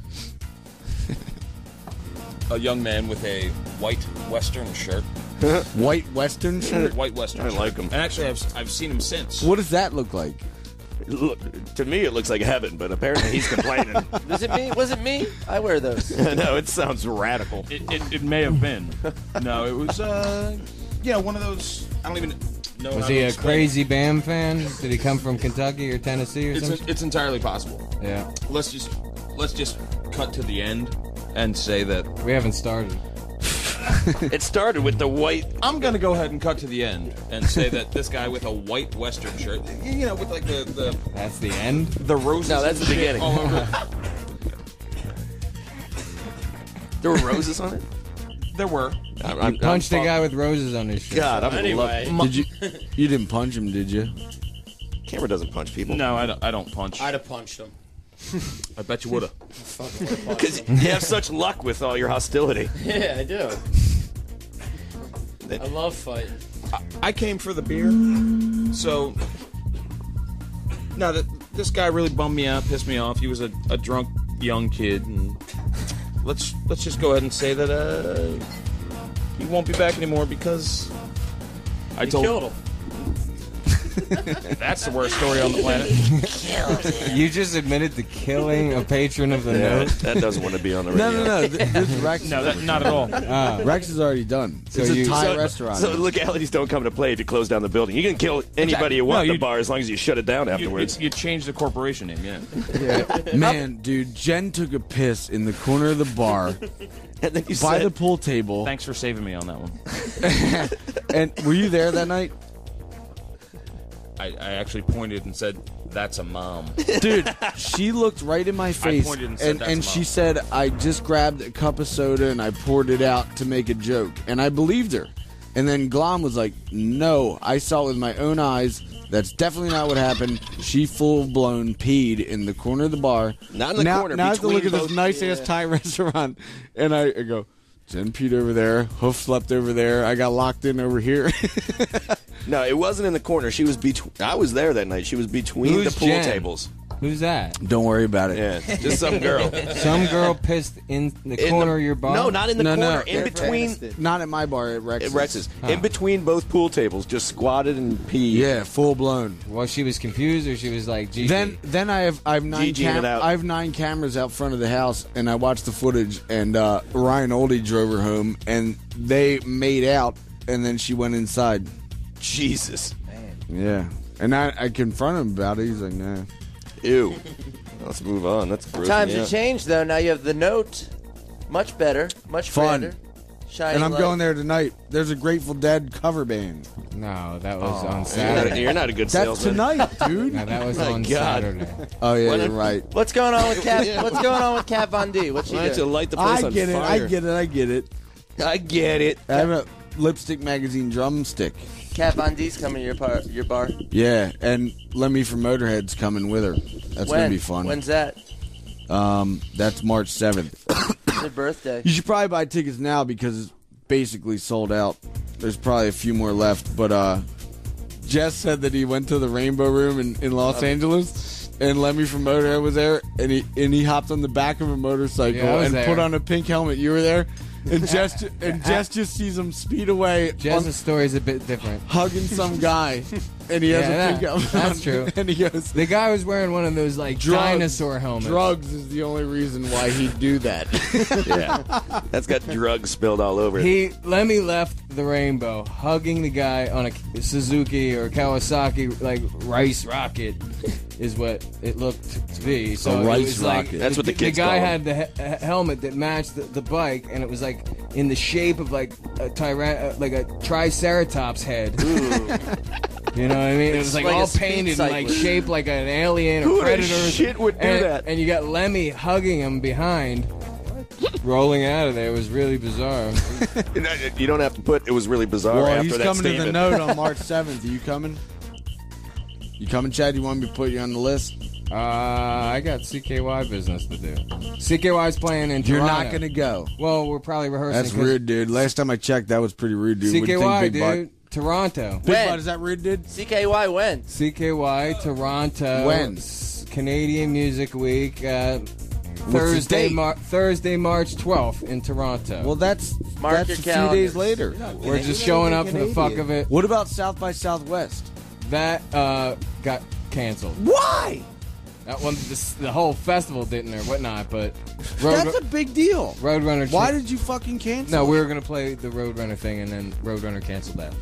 A young man with a white Western shirt. White Western shirt? White Western I shirt. like him. And actually, I've, I've seen him since. What does that look like? Look, to me, it looks like heaven, but apparently he's complaining. Was it me? Was it me? I wear those. No, it sounds radical. It, it, it may have been. No, it was, uh, yeah, one of those. I don't even know. Was how he to a explain crazy BAM fan? Did he come from Kentucky or Tennessee or it. It's, something? it's entirely possible. Yeah. Let's just let's just cut to the end and say that We haven't started. It started with the white. I'm gonna go ahead and cut to the end and say that this guy with a white Western shirt, you know, with like the the, That's the end? the roses. No, that's and the shit beginning. all over. There were roses on it. There were. I'm, You I'm, punched I'm a guy with roses on his shirt. God, I'm Anyway. love. Did you you didn't punch him, did you? Camera doesn't punch people. No, I don't. I don't punch. I'd have punched him. I bet you would have. Fucking would've punched Because him. you have such luck with all your hostility. Yeah, I do. I love fighting. I came for the beer, so no, that this guy really bummed me out, pissed me off. He was a, a drunk young kid, and let's let's just go ahead and say that uh, he won't be back anymore because I You told killed him. That's the worst story on the planet. You just admitted to killing a patron of the Yeah, note. that doesn't want to be on the radio. No, no, no. Th- This is Rex. No, that, not at all. Ah. Rex is already done. So it's a you- Thai So, restaurant. so legalities don't come into play if you close down the building. You can kill anybody you want No, at the you- bar as long as you shut it down You, you, afterwards. you changed the corporation name, yeah. Yeah. Man, dude, Jen took a piss in the corner of the bar and then you by said, the pool table. Thanks for saving me on that one. And were you there that night? I, I actually pointed and said, "That's a mom." Dude, she looked right in my face, pointed and said, and, "That's and a she mom." said, I just grabbed a cup of soda and I poured it out to make a joke. And I believed her. And then Glom was like, no, I saw it with my own eyes. That's definitely not what happened. She full-blown peed in the corner of the bar. Not in the now, corner, Now I have to between look at this both- nice-ass yeah. Thai restaurant, and I, I go, Jen peed over there, Hoof slept over there, I got locked in over here. No, it wasn't in the corner. She was between. I was there that night. She was between Who's the pool Jen? tables. Who's that? Don't worry about it. Yeah, just some girl. Some girl pissed in the In corner the- of your bar? No, not in the No, no. corner. In between. Not at my bar, at Rex's. At Rex's. Huh. In between both pool tables, just squatted and peed. Yeah, full-blown. Well, she was confused or she was like, G G. Then, then I have I have nine GGing it cam- out. I have nine cameras out front of the house, and I watched the footage. And uh, Ryan Oldie drove her home, and they made out, and then she went inside. Jesus. Yeah, and I, I confronted him about it. He's like, nah. Ew. Let's move on. That's gross. Times yeah. have changed, though. Now you have the Note. Much better. Much Fun. grander. Shining And I'm light. going there tonight. There's a Grateful Dead cover band. No, that was Oh, on You're Saturday. not, you're not a good That's salesman. tonight, dude. No, that was My on God. Saturday. Oh yeah, Why you're not- right. What's going on with Kat? What's going on with Kat Von D? What's she Why don't you doing? light the place I on get it. fire? I get it. I get it. I get it. I have a Lipstick Magazine drumstick. Kat Von D's coming to your, par- your bar. Yeah, and Lemmy from Motorhead's coming with her. That's when? gonna be fun. When's that? Um, that's March seventh. It's her birthday. You should probably buy tickets now because it's basically sold out. There's probably a few more left, but uh, Jess said that he went to the Rainbow Room in, in Los Angeles, and Lemmy from Motorhead was there, and he and he hopped on the back of a motorcycle Yeah, I was and there. put on a pink helmet. You were there, and Jess ju- and Jess just sees him speed away. Jess's on- story's a bit different. hugging some guy, and he has Yeah, a that- pink helmet. that's on, true. And he goes, The guy was wearing one of those like Drugs. dinosaur helmets. drugs is the only reason why he'd do that. Yeah, that's got drugs spilled all over it. He Lemmy left the Rainbow hugging the guy on a Suzuki or Kawasaki like rice rocket is what it looked to be. So A it rice was like, rocket. That's what the kids The guy call had the he- helmet that matched the, the bike, and it was like in the shape of like a tyran- uh, like a triceratops head. You know what I mean? It was like, Like a all speed painted and like cyclist. shaped like an alien or Who the predator. shit would do and, that? And you got Lemmy hugging him behind, rolling out of there. It was really bizarre. You don't have to put. It was really bizarre Well, after he's that coming statement. to the note on March seventh. Are you coming? You coming, Chad? You want me to put you on the list? Uh, I got C K Y business to do. C K Y's playing in You're Toronto. not going to go. Well, we're probably rehearsing. That's 'cause rude, dude. Last time I checked, that was pretty rude, dude. What do you C K Y, think, Big dude. Butt? Toronto. Big When? Butt, is that rude, dude? C K Y when? C K Y, Toronto. When? S- Canadian Music Week. Uh, the Thursday, date? Mar- Thursday, March twelfth in Toronto. Well, that's Mark that's your a few calendars. days later. we're just showing up for the fuck of it. What about South by Southwest? That uh, got canceled. Why? That one, the, the whole festival didn't or whatnot, but Road, That's a big deal. Roadrunner. Why cha- did you fucking cancel? No, it? we were gonna play the Roadrunner thing, and then Roadrunner canceled that.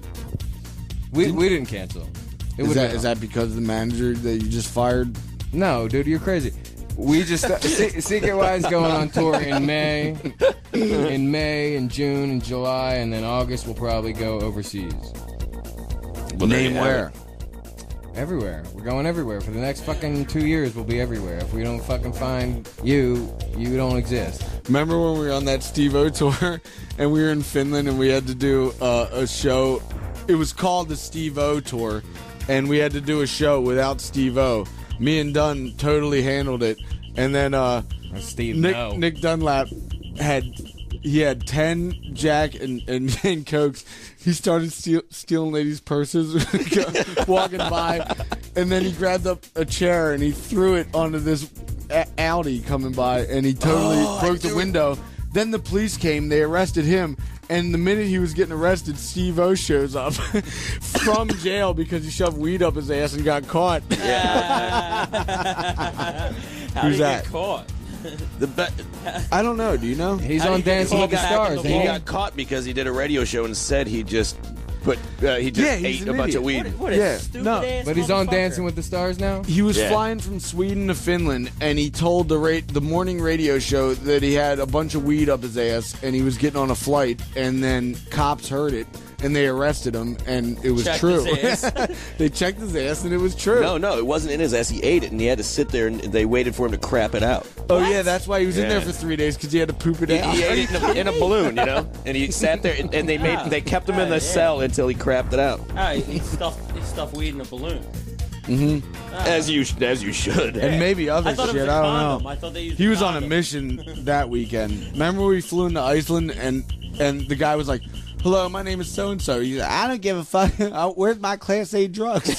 We we didn't cancel. It Is would've that, been- is that because of the manager that you just fired? No, dude, you're crazy. We just C- CKY is going on tour in May, in May, and June, and July, and then August we'll probably go overseas. Well, there Name you have where? it. Everywhere. We're going everywhere. For the next fucking two years, we'll be everywhere. If we don't fucking find you, you don't exist. Remember when we were on that Steve-O tour and we were in Finland and we had to do uh, a show? It was called the Steve-O tour, and we had to do a show without Steve-O. Me and Dunn totally handled it, and then uh, Steve Nick, no. Nick Dunlap had he had ten Jack and and, and Cokes. He started steal, stealing ladies' purses, walking by, and then he grabbed up a chair and he threw it onto this a- Audi coming by, and he totally Oh, I broke the do- window. Then the police came, they arrested him, and the minute he was getting arrested, Steve-O shows up from jail because he shoved weed up his ass and got caught. How Who's did he that? get caught? The be- I don't know. Do you know? He's How on do you Dancing get with the back in Stars. the he ain't got caught because he did a radio show and said he just put uh, he just Yeah, he's ate an a bunch idiot. of weed. What, what a Yeah, stupid no. ass But he's on motherfucker. Dancing with the Stars now? He was Yeah. flying from Sweden to Finland, and he told the ra- the morning radio show that he had a bunch of weed up his ass, and he was getting on a flight, and then cops heard it, and they arrested him, and it was Checked true. his ass. They checked his ass, and it was true. No, no, it wasn't in his ass. He ate it, and he had to sit there, and they waited for him to crap it out. Oh yeah, that's why he was in there Yeah. for three days because he had to poop it He, out. he ate it in a, in a balloon, you know, and he sat there, and, and they made they kept him in the cell until he crapped it out. Ah, he, he stuffed he stuffed weed in a balloon. hmm As you as you should. And maybe other I thought it shit. was a I don't condom. know. I thought they used He a was on a condom. mission that weekend. Remember we flew into Iceland and and the guy was like, "Hello, my name is so and so." He's like, "I don't give a fuck. I- Where's my Class A drugs?"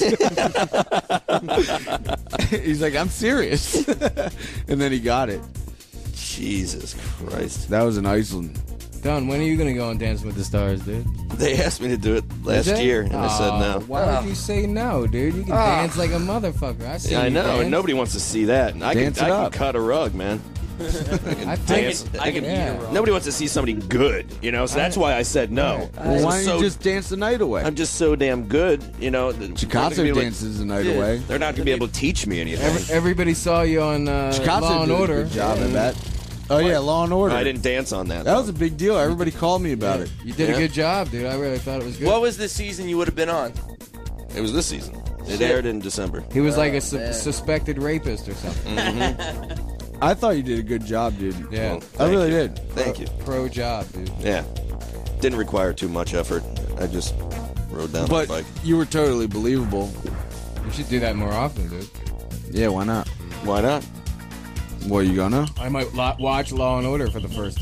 He's like, "I'm serious," and then he got it. Jesus Christ. That was in Iceland. Don, when are you gonna go on Dancing with the Stars, dude? They asked me to do it last Did they? year, and I said Oh, no. Why would you say no, dude? You can Ah. dance like a motherfucker. I see. Yeah, I you know, dance. and nobody wants to see that. And I Dance can, it I can up. cut a rug, man. I can I dance. can- I can, yeah. Nobody wants to see somebody good, you know. So that's why I said no. Well, why I'm don't so- you just dance the night away? I'm just so damn good, you know. that they're not gonna Chikatsu be able to- dances the night Yeah, away. They're not going to be able to teach me anything. Every, everybody saw you on uh, Chikatsu Law and did a Order. good job at that. Oh yeah, Law and Order. I didn't dance on that. That was a big deal. Everybody called me about it. You did Yeah. a good job, dude. I really thought it was good. What was the season you would have been on? It was this season. It Shit. aired in December. He was like a Oh, su- man. suspected rapist or something. I thought you did a good job, dude. Yeah. Well, I thank really you. did. Thank you. Pro job, dude. Yeah. Didn't require too much effort. I just rode down But the bike. you were totally believable. You should do that more often, dude. Yeah, why not? Why not? Well, you gonna? I might lo- watch Law and Order for the first time.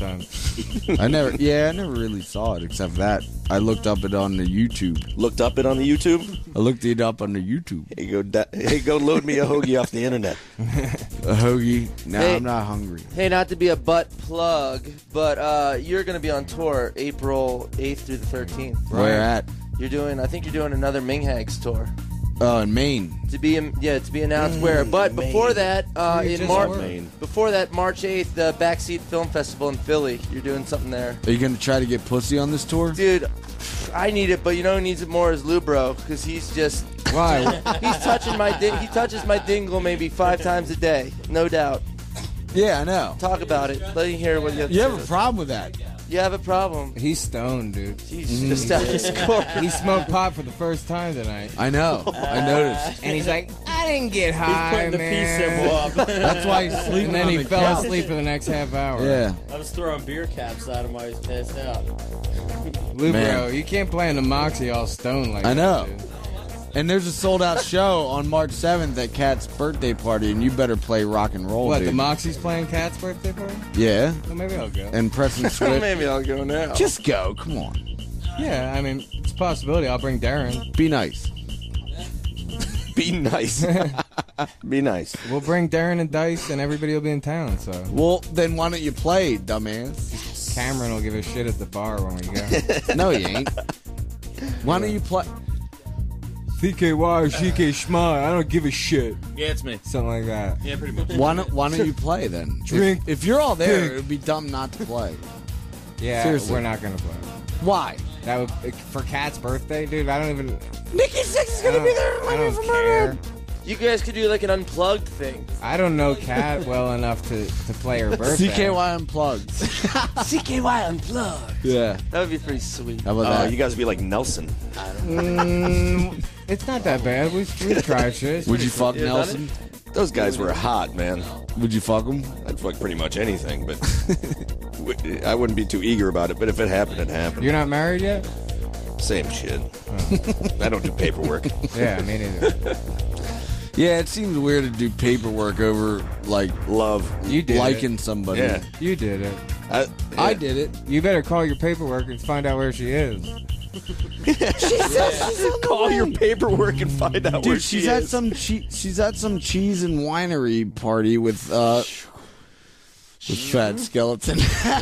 I never, yeah, I never really saw it except that I looked up it on the YouTube. Looked up it on the YouTube? I looked it up on the YouTube. Hey, go, da- hey, go load me a hoagie off the internet. A hoagie? No, Hey. I'm not hungry. Hey, not to be a butt plug, but uh, you're going to be on tour April eighth through the thirteenth. Where at? You're doing, I think you're doing another Minghags tour. Oh, in Maine. To be, yeah, to be announced where. But before Maine. that, uh, You in just March, worked. before that, March eighth, the Backseat Film Festival in Philly. You're doing something there. Are you going to try to get pussy on this tour? Dude, I need it, but you know who needs it more is Lubro, because he's just... Why? He's touching my di- he touches my dingle maybe five times a day, no doubt. Yeah, I know. Talk about it. Let me hear what you have to You say. have a problem with that? You have a problem. He's stoned, dude. He's just out of score. He smoked pot for the first time tonight. I know. I noticed. And he's like, I didn't get high, putting the man. peace symbol up. That's why he's sleeping. And then on he the fell couch. asleep for the next half hour. Yeah. I was throwing beer caps at him while he was passed out. Lou, Man. bro, you can't play in the Moxie all stoned like I that, know. dude. And there's a sold out show on March seventh at Kat's birthday party, and you better play rock and roll. What, dude. the Moxie's playing Cat's birthday party? Yeah. Well, maybe I'll go. And Preston Swift. Maybe I'll go now. Just go. Come on. Yeah, I mean, it's a possibility. I'll bring Darren. Be nice. Be nice. Be nice. We'll bring Darren and Dice, and everybody will be in town, so. Well, then why don't you play, dumbass? Cameron will give a shit at the bar when we go. No, he ain't. Why don't you play? C K Y or C K Schmai, I don't give a shit. Yeah, it's me. Something like that. Yeah, pretty much. Why don't Why don't you play then? Drink. If, if you're all there, Drink. it would be dumb not to play. Yeah, Seriously. we're not gonna play. Why? That would for Cat's birthday, dude. I don't even. Nikki Six is I gonna don't- be there. I don't care. You guys could do like an unplugged thing. I don't know Cat well enough to, to play her birthday. C K Y unplugged. C K Y unplugged. Yeah. That would be pretty sweet. How about Oh, that? you guys would be like Nelson. Mm, it's not that bad. We we tried shit. Would you fuck Yeah, Nelson? Those guys were hot, man. Would you fuck him? I'd fuck pretty much anything, but I wouldn't be too eager about it. But if it happened, it happened. You're not married yet? Same shit. I don't do paperwork. Yeah, me neither. Yeah, it seems weird to do paperwork over like Love. You did liking it. somebody. Yeah. You did it. I, I did it. You better call your paperwork and find out where she is. She says she's on the Call way. your paperwork and find out where Dude, she she's at is. some che- she's at some cheese and winery party with uh with Fat Skeleton.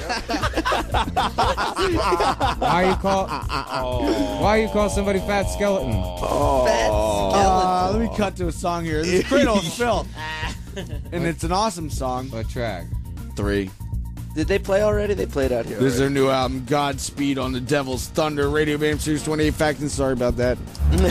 Why you call? Why you call somebody Fat Skeleton? Uh, let me cut to a song here. This is Cradle of Filth, and it's an awesome song. What track? Three. Did they play already? They played out here. This is already. their new album, Godspeed on the Devil's Thunder, Radio Bam Series twenty-eight. Fact and sorry about that.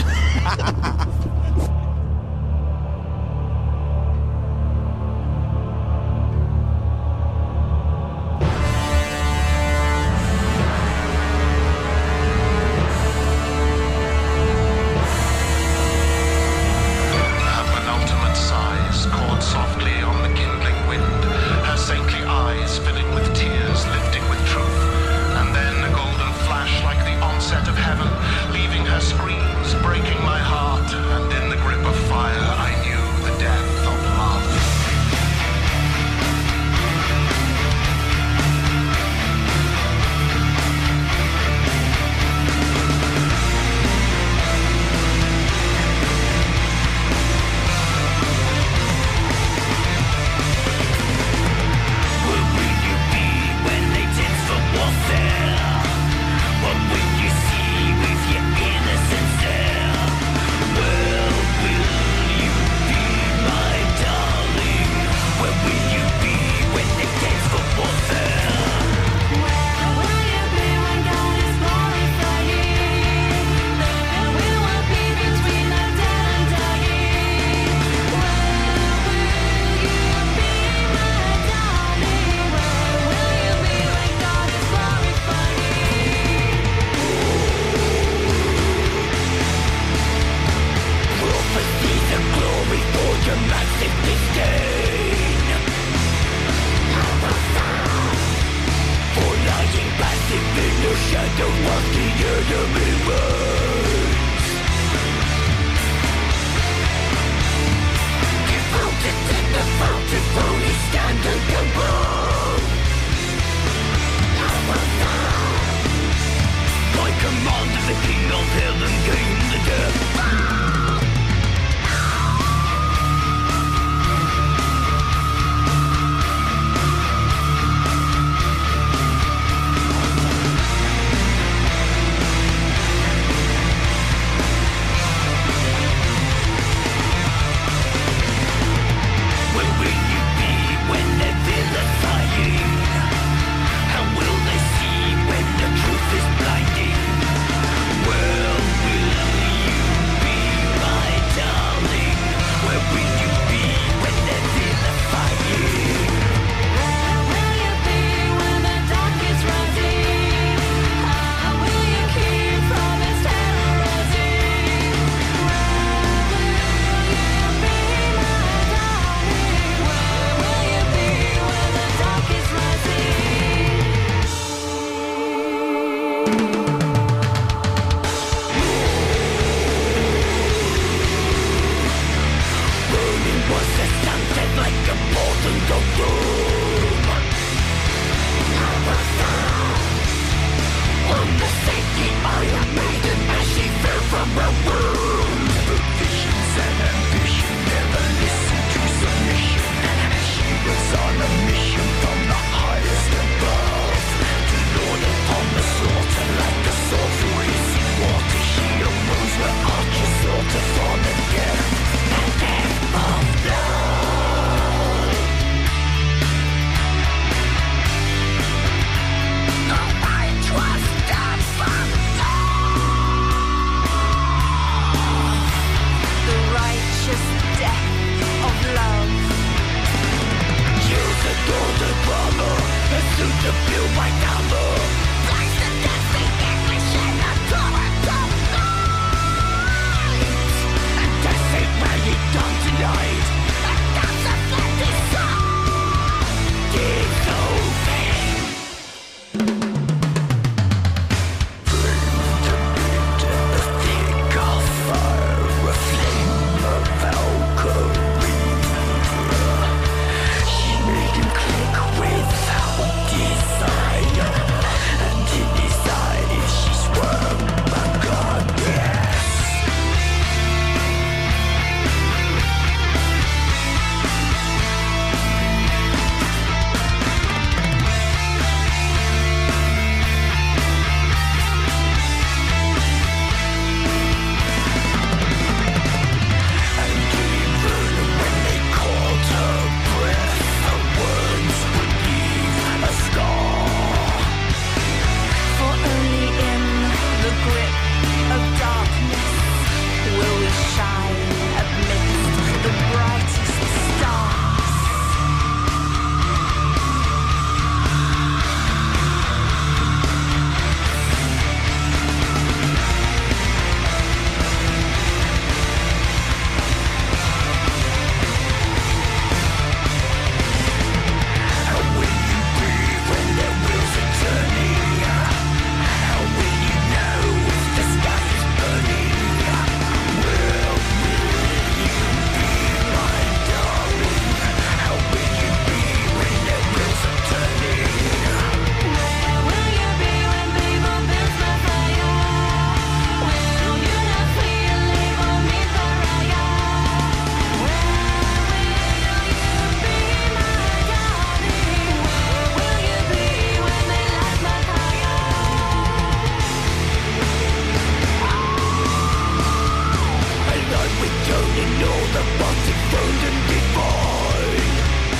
Her penultimate sighs caught softly on the kindling wind, her saintly eyes filling with tears, lifting with truth, and then a golden flash like the onset of heaven, leaving her screams, breaking my heart, Sounded like a portal of doom. On the safety Iron Maiden as she fell from her womb. The visions and ambition never listened to submission. And she was on a mission from the highest above. To lord upon the slaughter like a sword through hissing water. She arose where archers sought to fall the death. The death of blood. No, I trust that from The righteous death of love. Use the golden brother, and soon to feel my number. Place the death, the English, and the torrent of night. And death ain't ready done tonight. And that's a flatty song. Dissolving. Flame to beat in the thick of fire. A flame of Valkyrie. She made him click without desire. And in his eyes she swam a goddess. And even when they called her breath, her words would leave a scar. For only in the grip of darkness will we shine amidst the brightest stars. How will you be when their wheels are turning? How will you know if the sky is burning? Where will you be, my darling? How will you be when their wheels are turning? Where will you be when people build my fire? Will you not feel label me pariah? Where will you be, my darling? Where will you be when they light my fire? And I'm returning all the boxing found and divine.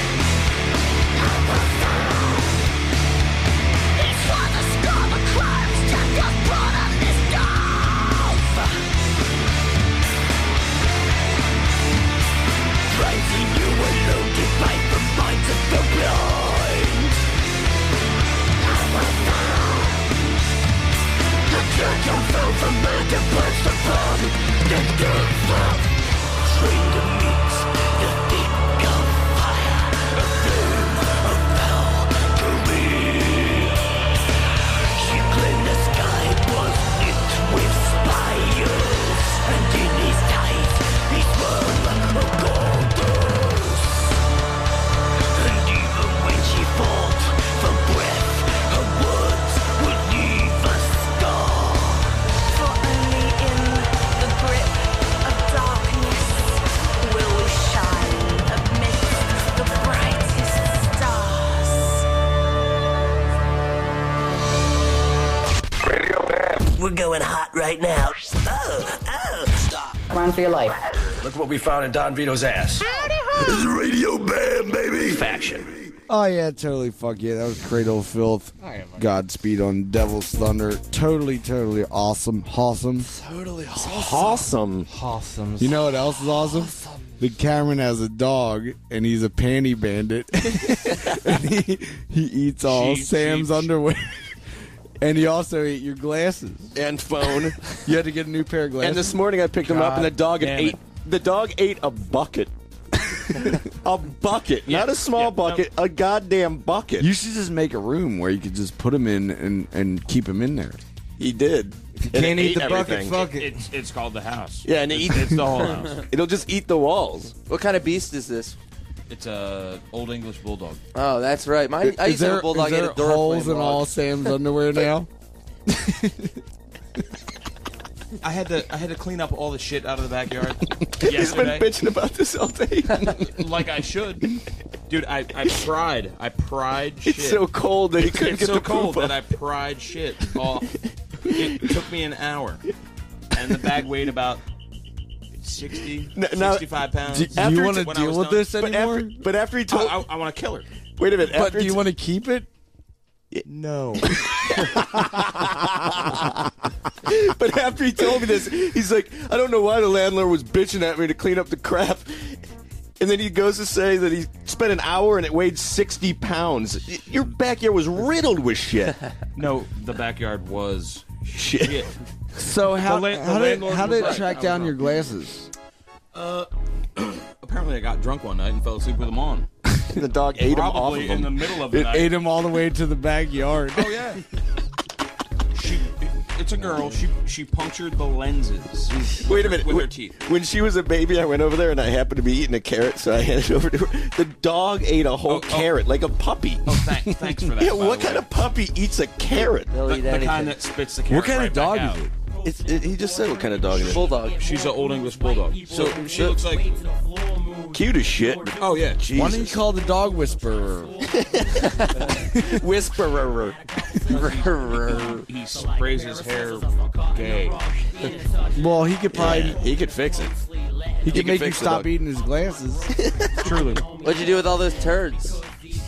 It's for the scum of crimes just got brought on this dove. Driving you alone to fight the minds of the blind. The church on fell from murder burns the blood. The death of train to meet the thick of fire. A flame of Valkyrie. She claimed the sky was lit with spires. And in his eyes he swam a goddess. And even when she fought for breath, her words would leave a scar. For only in the grip of darkness will we shine amidst the brightest stars. We're going hot right now. Oh, oh. Stop. Run for your life. Look what we found in Don Vito's ass. This is Radio Bam, baby. Faction. Oh yeah, totally. Fuck yeah, that was Cradle of Filth. Godspeed on Devil's Thunder. Totally, totally awesome. Awesome. Totally awesome. Awesome. You know what else is awesome? The Cameron has a dog, and he's a panty bandit. And he, he eats all Cheap, Sam's cheap, underwear. And he also ate your glasses. And phone. You had to get a new pair of glasses. And this morning I picked him up, and the dog damn ate. it. The dog ate a bucket. A bucket, not a small bucket, a goddamn bucket. You should just make a room where you could just put him in and, and keep him in there. He did. If you can't eat the bucket, everything. fuck it. It's it's called the house. Yeah, and it eats It's the whole house. It'll just eat the walls. What kind of beast is this? It's a old English bulldog. Oh, that's right. My, I Is used to have there, a bulldog. is I there had a door holes flame in log. all Sam's underwear now? I had to I had to clean up all the shit out of the backyard He's been yesterday. bitching about this all day. Like I should. Dude, I, I pried. I pried shit. It's so cold that he couldn't It's get so the cold poop that I off. pried shit off. It took me an hour. And the bag weighed about sixty, N- now, sixty-five pounds. Do, do you want to When I deal was with done. this But anymore? after, but after he I, told, I, I want to kill her. wait a minute. but After do he you t- want to keep it? No. But after he told me this, he's like, I don't know why the landlord was bitching at me to clean up the crap. And then he goes to say that he spent an hour and it weighed sixty pounds. Your backyard was riddled with shit. No, the backyard was Shit. shit. So how, The la- how the did landlord how was did it right. track I was down wrong. your glasses? Uh, apparently I got drunk one night and fell asleep with them on. The dog ate him off of Probably in him. the middle of the It night. ate him all the way to the backyard. Oh yeah. She, it's a girl. She she punctured the lenses. Wait a minute. With When- her teeth. When she was a baby, I went over there and I happened to be eating a carrot, so I handed it over to her. The dog ate a whole Oh, oh. carrot like a puppy. Oh, thank, thanks for that. Yeah, by what the kind way. of puppy eats a carrot? They'll The, eat the anything. kind that spits the carrot. What kind right of dog back is out. it? It's, it? He just said what kind of dog it is. Bulldog. She's an old English bulldog. So she looks like. Cute as shit. Oh yeah. Jesus. Why don't you call the dog whisperer? Whisperer. He sprays his hair gay. Well, he could probably Yeah, he could fix it. he could could make you fix the stop dog. eating his glasses. Truly. What'd you do with all those turds?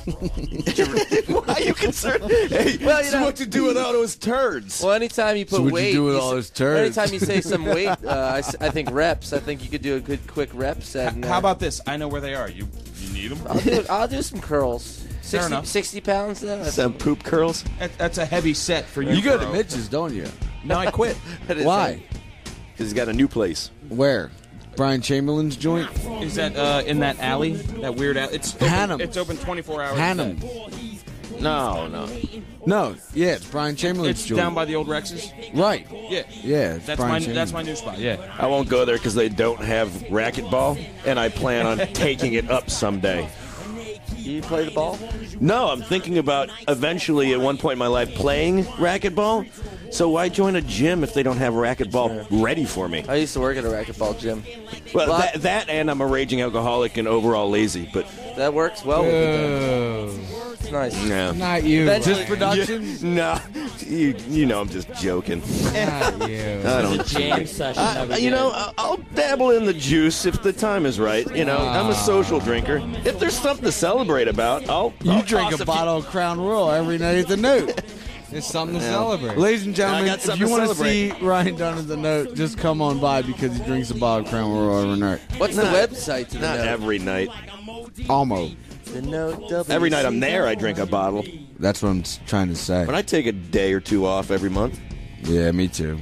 Why are you concerned? Hey, Well, you so know- what to do with all those turds? Well, anytime you put So what'd you weight, do with you all s- those turds? Anytime you say some weight, uh, I, s- I think reps. I think you could do a good quick rep set. and, uh, How about this? I know where they are. You you need them? I'll do, I'll do some curls. sixty, enough. sixty pounds then? Some poop curls? That, that's a heavy set for you. You go to bro. Mitch's, don't you? No, I quit. That is Why? Because he's got a new place. Where? Brian Chamberlain's joint? Is that uh, in that alley? That weird alley? It's open, Hannum. It's open twenty-four hours. Hannum. a day. No, no. No, yeah, it's Brian Chamberlain's It's joint. down by the old Rex's. Right. Yeah. Yeah, it's That's Brian my Chamberlain. that's my new spot. Yeah. I won't go there because they don't have racquetball, and I plan on taking it up someday. You play the ball? No, I'm thinking about eventually at one point in my life playing racquetball. So why join a gym if they don't have racquetball ready for me? I used to work at a racquetball gym. Well, Well, that, that and I'm a raging alcoholic and overall lazy, but That works well with Oh, it. It's nice. no. not you. Eventually- Just production? No, you, you know I'm just joking. Not you. I don't. It's a jam session. I, every you day. know, I- I'll dabble in the juice if the time is right. You know, I'm a social drinker. If there's something to celebrate about, I'll. You I'll drink toss a few- bottle of Crown Royal every night at the Note. It's something to Yeah. celebrate. Ladies and gentlemen, I got if something you to want to celebrate. see Ryan Dunn at the Note, just come on by because he drinks a bottle of Crown Royal every night. What's Not- the website to the Not note? every night. Almost. The note W Every night I'm C. there, I drink a bottle. That's what I'm s- trying to say. But I take a day or two off every month. Yeah, me too.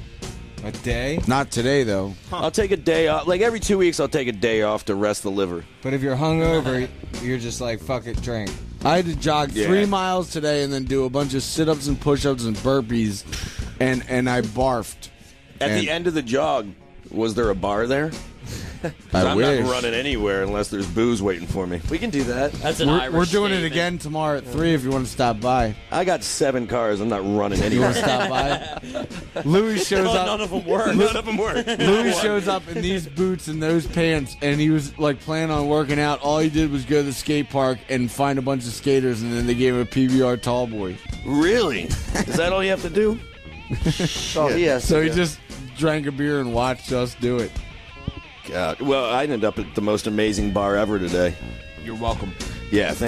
A day? Not today, though. I'll take a day off. Like every two weeks, I'll take a day off to rest the liver. But if you're hungover, you're just like, fuck it, drink. I had to jog Yeah. three miles today and then do a bunch of sit-ups and push-ups and burpees, and and I barfed. At And the end of the jog, was there a bar there? 'Cause I I'm wish. not running anywhere unless there's booze waiting for me. We can do that. That's an We're, Irish we're doing it statement. again tomorrow at three if you want to stop by. I got seven cars. I'm not running You anywhere. want to stop by? Louis shows No, up. none of them work. None of them work. Louis shows up in these boots and those pants, and he was like planning on working out. All he did was go to the skate park and find a bunch of skaters, and then they gave him a P B R tall boy. Really? Is that all you have to do? Oh, yeah. So he just drank a beer and watched us do it. God. Well, I ended up at the most amazing bar ever today. You're welcome. Yeah. Thank